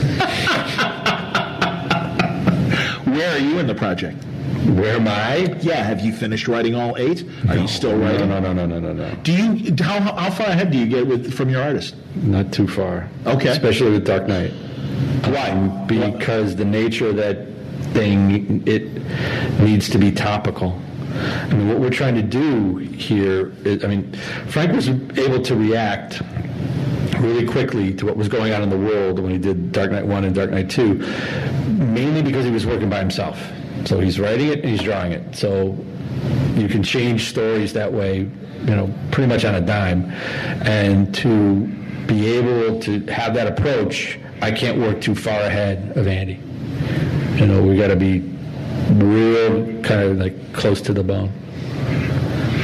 Where are you in the project? Where am I? Yeah, have you finished writing all eight? Are you still No, writing? no, no, no, no, no, no. Do you? How, how far ahead do you get with from your artist? Not too far. Okay. Especially with Dark Knight. Why? Because the nature of that thing, it needs to be topical. I mean, what we're trying to do here is, I mean, Frank was able to react really quickly to what was going on in the world when he did Dark Knight one and Dark Knight two, mainly because he was working by himself. So he's writing it and he's drawing it. So you can change stories that way, you know, pretty much on a dime. And to be able to have that approach, I can't work too far ahead of Andy. You know, we got to be real kind of like close to the bone.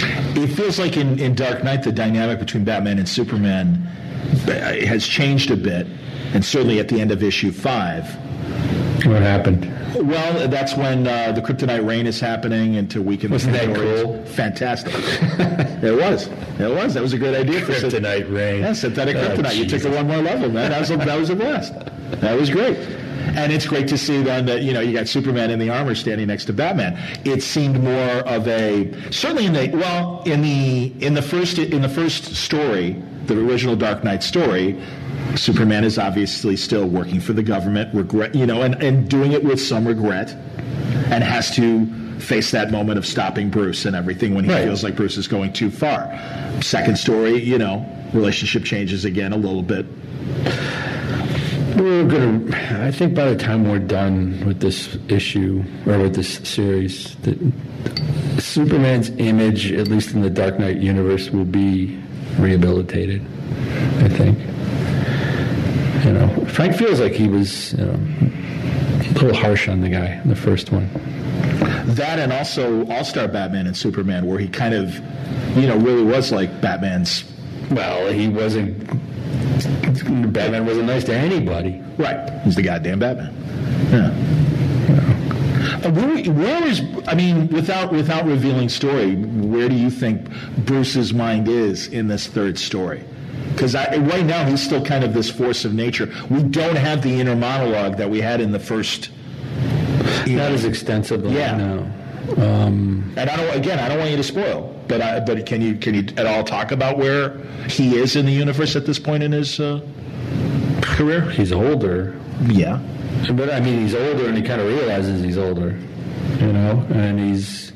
it feels like in, in Dark Knight, the dynamic between Batman and Superman has changed a bit, and certainly at the end of issue five. What happened? Well, that's when uh, the Kryptonite Rain is happening, and to weaken the Wasn't that Kandorians. cool? Fantastic. It was. It was. That was a great idea for Kryptonite Rain. Yeah, synthetic Oh, kryptonite. You took Jesus. it one more level, man. That was a, that was a blast. That was great. And it's great to see then that, you know, you got Superman in the armor standing next to Batman. It seemed more of a, certainly in the, well, in the in the first in the first story, the original Dark Knight story, Superman is obviously still working for the government, regret, you know, and, and doing it with some regret, and has to face that moment of stopping Bruce and everything when he Right. feels like Bruce is going too far. Second story, you know, relationship changes again a little bit. We're gonna. I think by the time we're done with this issue or with this series, that Superman's image, at least in the Dark Knight universe, will be rehabilitated. I think. You know, Frank feels like he was, you know, a little harsh on the guy in the first one. That and also All-Star Batman and Superman, where he kind of, you know, really was like Batman's. Well, he wasn't. Batman wasn't nice to anybody. Right. He's the goddamn Batman. Yeah. Uh, where, where is, I mean, without without revealing story, where do you think Bruce's mind is in this third story? Because right now he's still kind of this force of nature. We don't have the inner monologue that we had in the first. Not as extensively. Yeah. No. Um, and I don't. Again, I don't want you to spoil. But I, but can you can you at all talk about where he is in the universe at this point in his uh, career? he's older. Yeah. But I mean, he's older, and he kind of realizes he's older, you know. And he's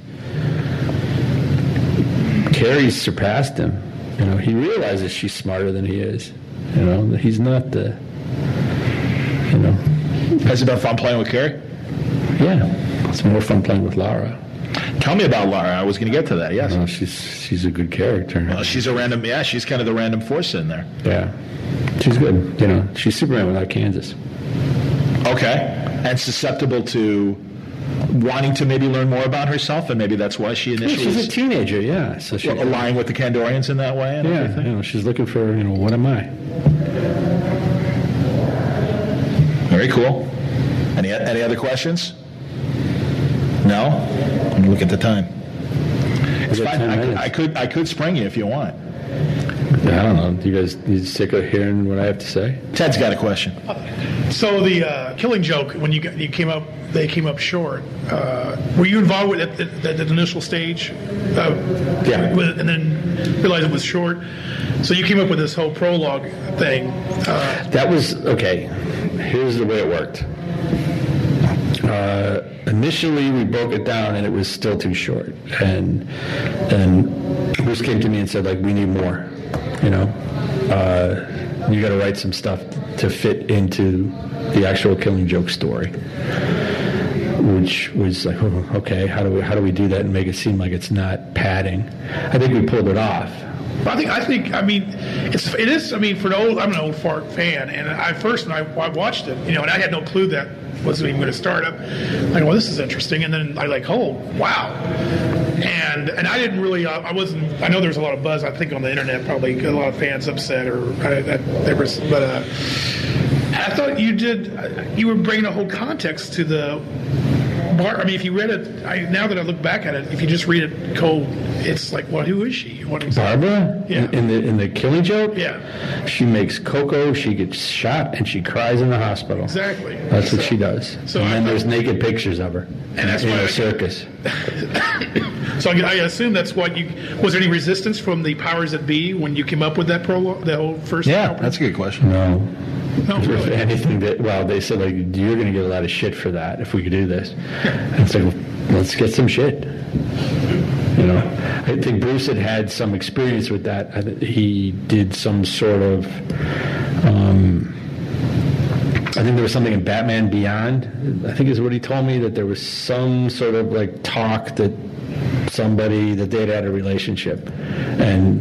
Carrie's surpassed him. You know, he realizes she's smarter than he is. You know, he's not the. You know. Has it been fun playing with Carrie? Yeah, it's more fun playing with Lara. Tell me about Lara. I was going to get to that. Yes. Well, she's she's a good character. Well, she's a random. Yeah, she's kind of the random force in there. Yeah, she's good. You know, she's Superman without Kansas. Okay, and susceptible to wanting to maybe learn more about herself, and maybe that's why she Yeah, initially she's a is teenager. Yeah, so she well, aligning with the Kandorians in that way. And yeah, everything. you know, she's looking for, you know, what am I? Very cool. Any any other questions? No. Let me look at the time. It's got fine. ten I could, minutes. I could I could spring you if you want. I don't know. Do you guys you sick of hearing what I have to say? Ted's got a question. So the uh, Killing Joke, when you got, you came up, they came up short. Uh, were you involved with it at, at, at the initial stage? Uh, Yeah. with- and then realized it was short. So you came up with this whole prologue thing. Uh, That was okay. Here's the way it worked. Uh, initially, we broke it down, and it was still too short. And and Bruce came to me and said, like, we need more. You know, uh, you got to write some stuff to fit into the actual Killing Joke story. Which was like, oh, okay, how do we how do we do that and make it seem like it's not padding? I think we pulled it off. I think I think I mean it's it is I mean for the old I'm an old Fart fan, and I first when I, I watched it, you know, and I had no clue that wasn't even going to start up. I go, well, this is interesting, and then I like, oh wow, and and I didn't really uh, I wasn't I know there's a lot of buzz I think on the internet, probably a lot of fans upset or I, that there was, but uh, I thought you did you were bringing a whole context to the. Bar, I mean, if you read it, I, now that I look back at it, if you just read it cold, it's like, well, who is she? What is Barbara? Yeah. In, in the in the Killing Joke? Yeah. She makes cocoa, she gets shot, and she cries in the hospital. Exactly. That's what So- she does. so and I then thought- there's naked pictures of her And that's in why a I- circus. So I, I assume that's what you. Was there any resistance from the powers that be when you came up with that prologue, the whole first? Yeah, album? that's a good question. No. No, If really. anything that, well, they said, like, you're going to get a lot of shit for that if we could do this. And it's like, let's get some shit. You know, I think Bruce had had some experience with that. I th- He did some sort of, um, I think there was something in Batman Beyond, I think is what he told me, that there was some sort of like talk that somebody, that they'd had a relationship. And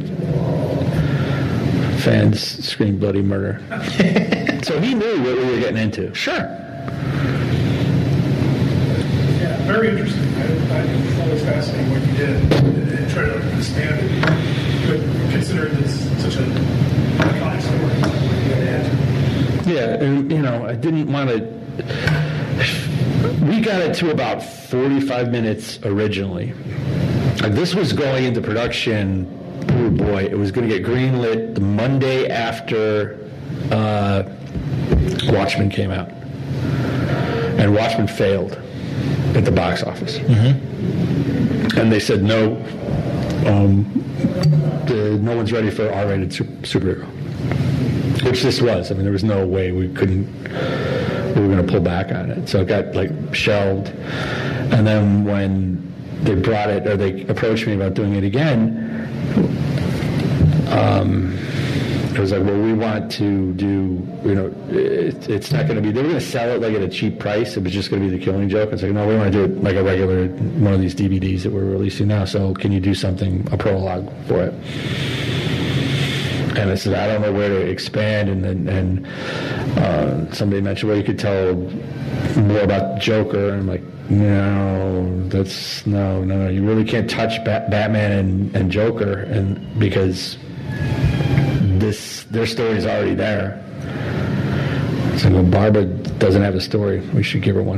fans screamed bloody murder. So he knew what we were getting into. Sure. Yeah, very interesting. I, I it's always fascinating what you did and try to understand it. I didn't want to. We got it to about forty-five minutes originally. Uh, this was going into production. Oh boy, it was going to get greenlit the Monday after uh, Watchmen came out, and Watchmen failed at the box office. Mm-hmm. And they said no, um, the, no one's ready for R-rated super, superhero, which this was. I mean, there was no way we couldn't. We were going to pull back on it, so it got like shelved. And then when they brought it, or they approached me about doing it again. Um, it was like, well, we want to do, you know, it, it's not going to be, they were going to sell it like at a cheap price. It was just going to be the Killing Joke. It's like, no, we want to do it like a regular, one of these D V Ds that we're releasing now. So can you do something, a prologue for it? And I said, I don't know where to expand. And then and, uh, somebody mentioned, well, you could tell more about Joker. And I'm like, no, that's, no, no, no. You really can't touch Bat- Batman and, and Joker, and because this, their story is already there. So well, Barbara doesn't have a story. We should give her one.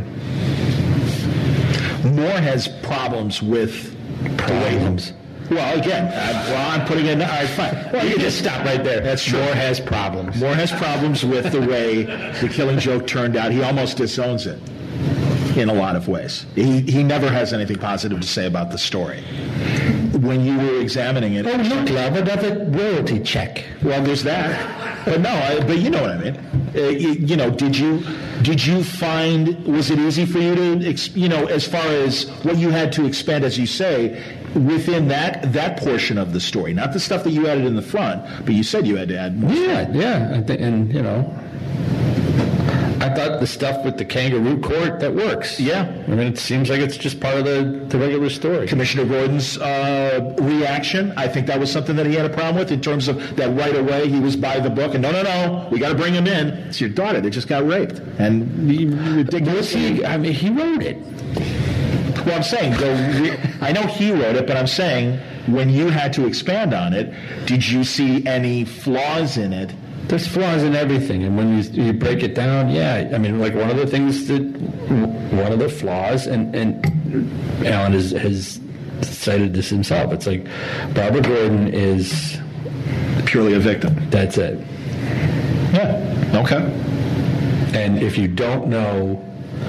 Moore has problems with Problems. Well, again, I, well, I'm putting in. All right, fine. Well, you can just stop right there. That's true. Moore has problems. Moore has problems with the way the Killing Joke turned out. He almost disowns it in a lot of ways. He he never has anything positive to say about the story. When you were examining it, Oh, look, love, another royalty check. well, there's that. But no, I, but you know what I mean. Uh, you, you know, did you did you find, was it easy for you to, ex, you know, as far as what you had to expand, as you say, within that that portion of the story, not the stuff that you added in the front, but you said you had to add more. Yeah, yeah. I think, and, you know, I thought the stuff with the kangaroo court, that works. Yeah. I mean, it seems like it's just part of the, the regular story. Commissioner Gordon's uh, reaction, I think that was something that he had a problem with in terms of that right away he was by the book and no, no, no, we got to bring him in. It's your daughter that just got raped. And he, ridiculous. He, I mean, he wrote it. Well, I'm saying, the re- I know he wrote it, but I'm saying when you had to expand on it, did you see any flaws in it? There's flaws in everything, and when you, you break it down, yeah, I mean, like one of the things that, one of the flaws, and, and Alan has, has cited this himself, it's like Barbara Gordon is Purely a victim. That's it. Yeah. Okay. And if you don't know,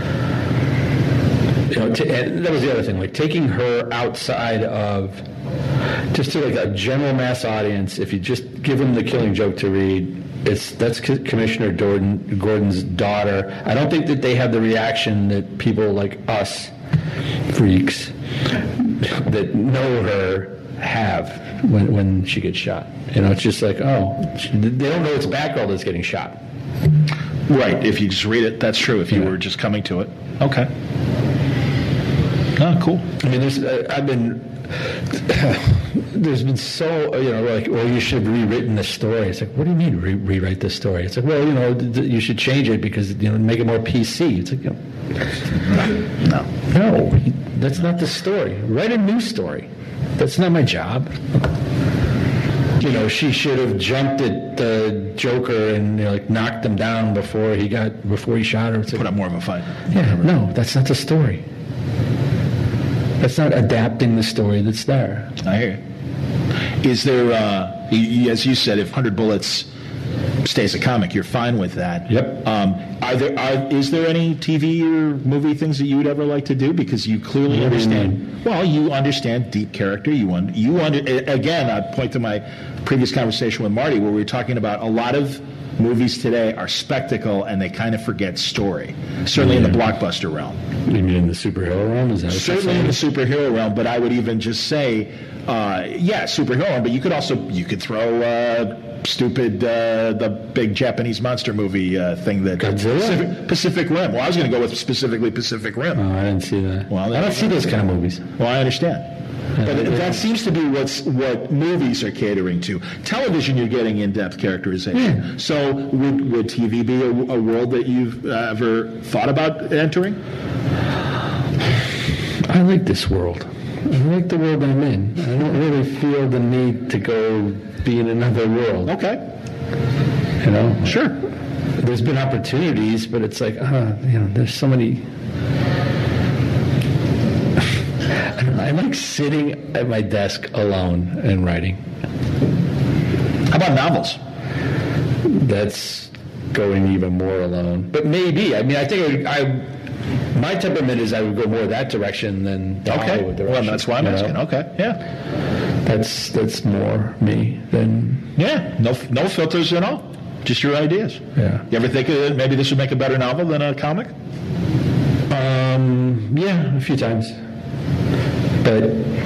you know, t- and that was the other thing, like taking her outside of just to like a general mass audience, if you just give them the Killing Joke to read, it's that's C- Commissioner Gordon, Gordon's daughter. I don't think that they have the reaction that people like us, freaks, that know her have when when she gets shot. You know, it's just like, oh, she, they don't know it's Batgirl that's getting shot. Right. If you just read it, that's true. If you Yeah. were just coming to it. Okay. Oh, cool. I mean, there's, uh, I've been, there's been so, you know, like, well, you should have rewritten the story. It's like, what do you mean re- rewrite the story? It's like, well, you know, th- th- you should change it because, you know, make it more P C. It's like, you know, no, no, that's not the story. Write a new story. That's not my job. You know, she should have jumped at the Joker and, you know, like knocked him down before he got, before he shot her. It's like, Put up more of a fight. yeah, no, that's not the story. That's not adapting the story that's there. I hear you. Is there, uh, y- y- as you said, if one hundred Bullets stays a comic, you're fine with that. Yep. Um, are there, are, is there any T V or movie things that you would ever like to do? Because you clearly What do you understand. Well, you understand deep character. You un, you under, again. I point to my previous conversation with Marty, where we were talking about a lot of movies today are spectacle and they kind of forget story. Certainly in the blockbuster realm. You mean in the superhero realm? Is that what you're Certainly in the saying? superhero realm, but I would even just say, uh, yeah, superhero realm, but you could also, you could throw uh, stupid, uh, the big Japanese monster movie uh, thing that... Godzilla? Pacific, Pacific Rim. Well, I was going to go with specifically Pacific Rim. Oh, I didn't see that. Well, I don't see those kind of movies. Well, I understand. But Yeah. that seems to be what's what movies are catering to. Television, you're getting in-depth characterization. Yeah. So would, would T V be a, a world that you've uh, ever thought about entering? I like this world. I like the world I'm in. I don't really feel the need to go be in another world. Okay. You know? Sure. there's been opportunities, but it's like, uh, you know, there's so many. I don't know, I like sitting at my desk alone and writing. How about novels? That's going even more alone. But maybe. I mean, I think I, I my temperament is I would go more that direction than the Okay. Hollywood direction. Well, that's why I'm you know? asking. Okay. Yeah. That's that's more me than Yeah. No, no filters at all. Just your ideas. yeah. You ever think uh, maybe this would make a better novel than a comic? Um, yeah, a few times. But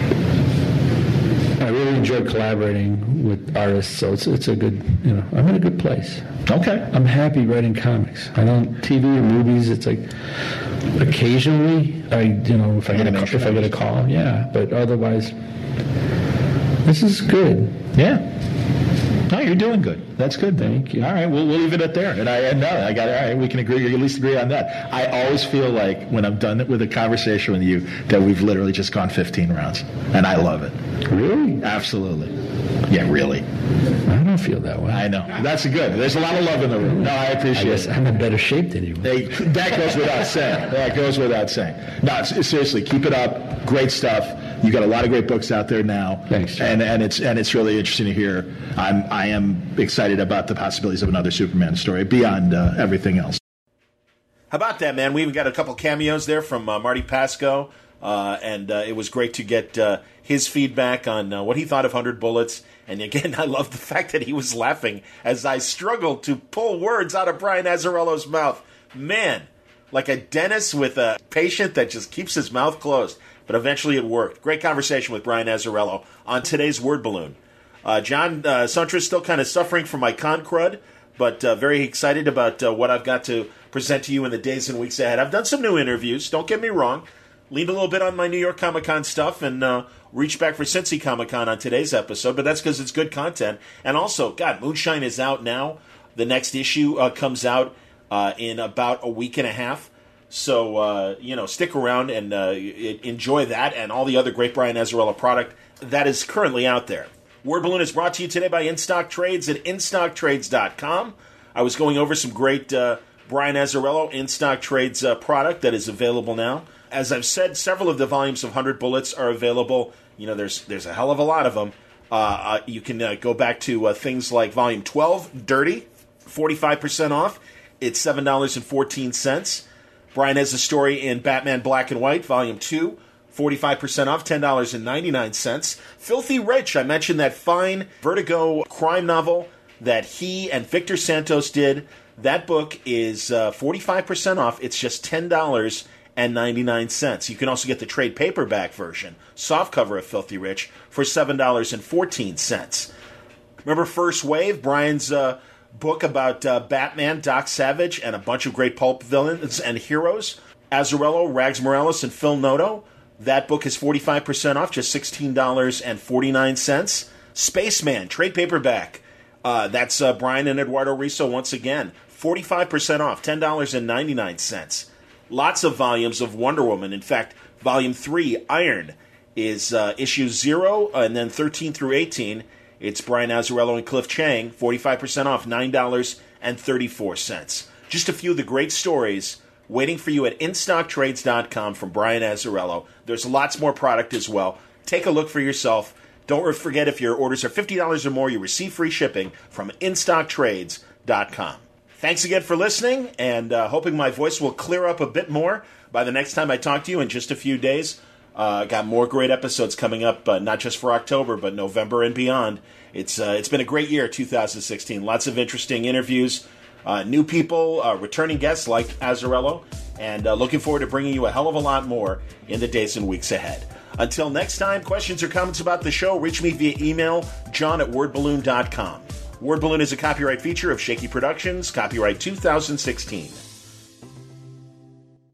I really enjoy collaborating with artists, so it's it's a good, you know, I'm in a good place. Okay. I'm happy writing comics. I don't T V or movies. It's like occasionally, I you know, if I get a Animation, if I get a call, yeah. But otherwise, this is good. Yeah. No, you're doing good. That's good. Thank you. All right, we'll, we'll leave it at there. And I and no, I got it. All right, we can agree, at least agree on that. I always feel like when I'm done with a conversation with you that we've literally just gone fifteen rounds, and I love it. Really? Absolutely. Yeah, really. I don't feel that way. I know. That's good. There's a lot of love in the room. No, I I appreciate guess it. I'm in better shape than you. They, that goes without saying. That goes without saying. No, s- seriously, keep it up. Great stuff. You got a lot of great books out there now. Thanks, John. And and it's and it's really interesting to hear. I'm I am excited about the possibilities of another Superman story beyond uh, everything else. How about that, man? We even got a couple cameos there from uh, Marty Pasco, uh, and uh, it was great to get uh, his feedback on uh, what he thought of one hundred Bullets. And again, I love the fact that he was laughing as I struggled to pull words out of Brian Azzarello's mouth. Man, like a dentist with a patient that just keeps his mouth closed. But eventually it worked. Great conversation with Brian Azzarello on today's Word Balloon. Uh, John uh, Suntress still kind of suffering from my con crud, but uh, very excited about uh, what I've got to present to you in the days and weeks ahead. I've done some new interviews, don't get me wrong. Leaned a little bit on my New York Comic Con stuff and uh, reached back for Cincy Comic Con on today's episode, but that's because it's good content. And also, God, Moonshine is out now. The next issue uh, comes out uh, in about a week and a half. So, uh, you know, stick around and uh, enjoy that and all the other great Brian Azzarello product that is currently out there. Word Balloon is brought to you today by In Stock Trades at in stock trades dot com. I was going over some great uh, Brian Azzarello In Stock Trades uh, product that is available now. As I've said, several of the volumes of one hundred Bullets are available. You know, there's there's a hell of a lot of them. Uh, uh, you can uh, go back to uh, things like Volume twelve, Dirty, forty-five percent off. It's seven dollars and fourteen cents. Brian has a story in Batman Black and White, Volume two, forty-five percent off, ten dollars and ninety-nine cents. Filthy Rich, I mentioned that fine Vertigo crime novel that he and Victor Santos did. That book is uh, forty-five percent off. It's just ten dollars and ninety-nine cents. You can also get the trade paperback version, softcover of Filthy Rich, for seven dollars and fourteen cents. Remember First Wave, Brian's uh, book about uh, Batman, Doc Savage, and a bunch of great pulp villains and heroes? Azzarello, Rags Morales, and Phil Noto. That book is forty-five percent off, just sixteen dollars and forty-nine cents. Spaceman, trade paperback. Uh, that's uh, Brian and Eduardo Risso once again. forty-five percent off, ten dollars and ninety-nine cents. Lots of volumes of Wonder Woman. In fact, Volume three, Iron, is uh, issue zero, and then thirteen through eighteen. It's Brian Azzarello and Cliff Chang, forty-five percent off, nine dollars and thirty-four cents. Just a few of the great stories waiting for you at in stock trades dot com from Brian Azzarello. There's lots more product as well. Take a look for yourself. Don't forget, if your orders are fifty dollars or more, you receive free shipping from in stock trades dot com. Thanks again for listening, and uh, hoping my voice will clear up a bit more by the next time I talk to you in just a few days. Uh, got more great episodes coming up, uh, not just for October, but November and beyond. It's uh, it's been a great year, two thousand sixteen. Lots of interesting interviews, uh, new people, uh, returning guests like Azzarello, and uh, looking forward to bringing you a hell of a lot more in the days and weeks ahead. Until next time, questions or comments about the show, reach me via email, john at word balloon dot com. Word Balloon is a copyright feature of Shaky Productions, copyright two thousand sixteen.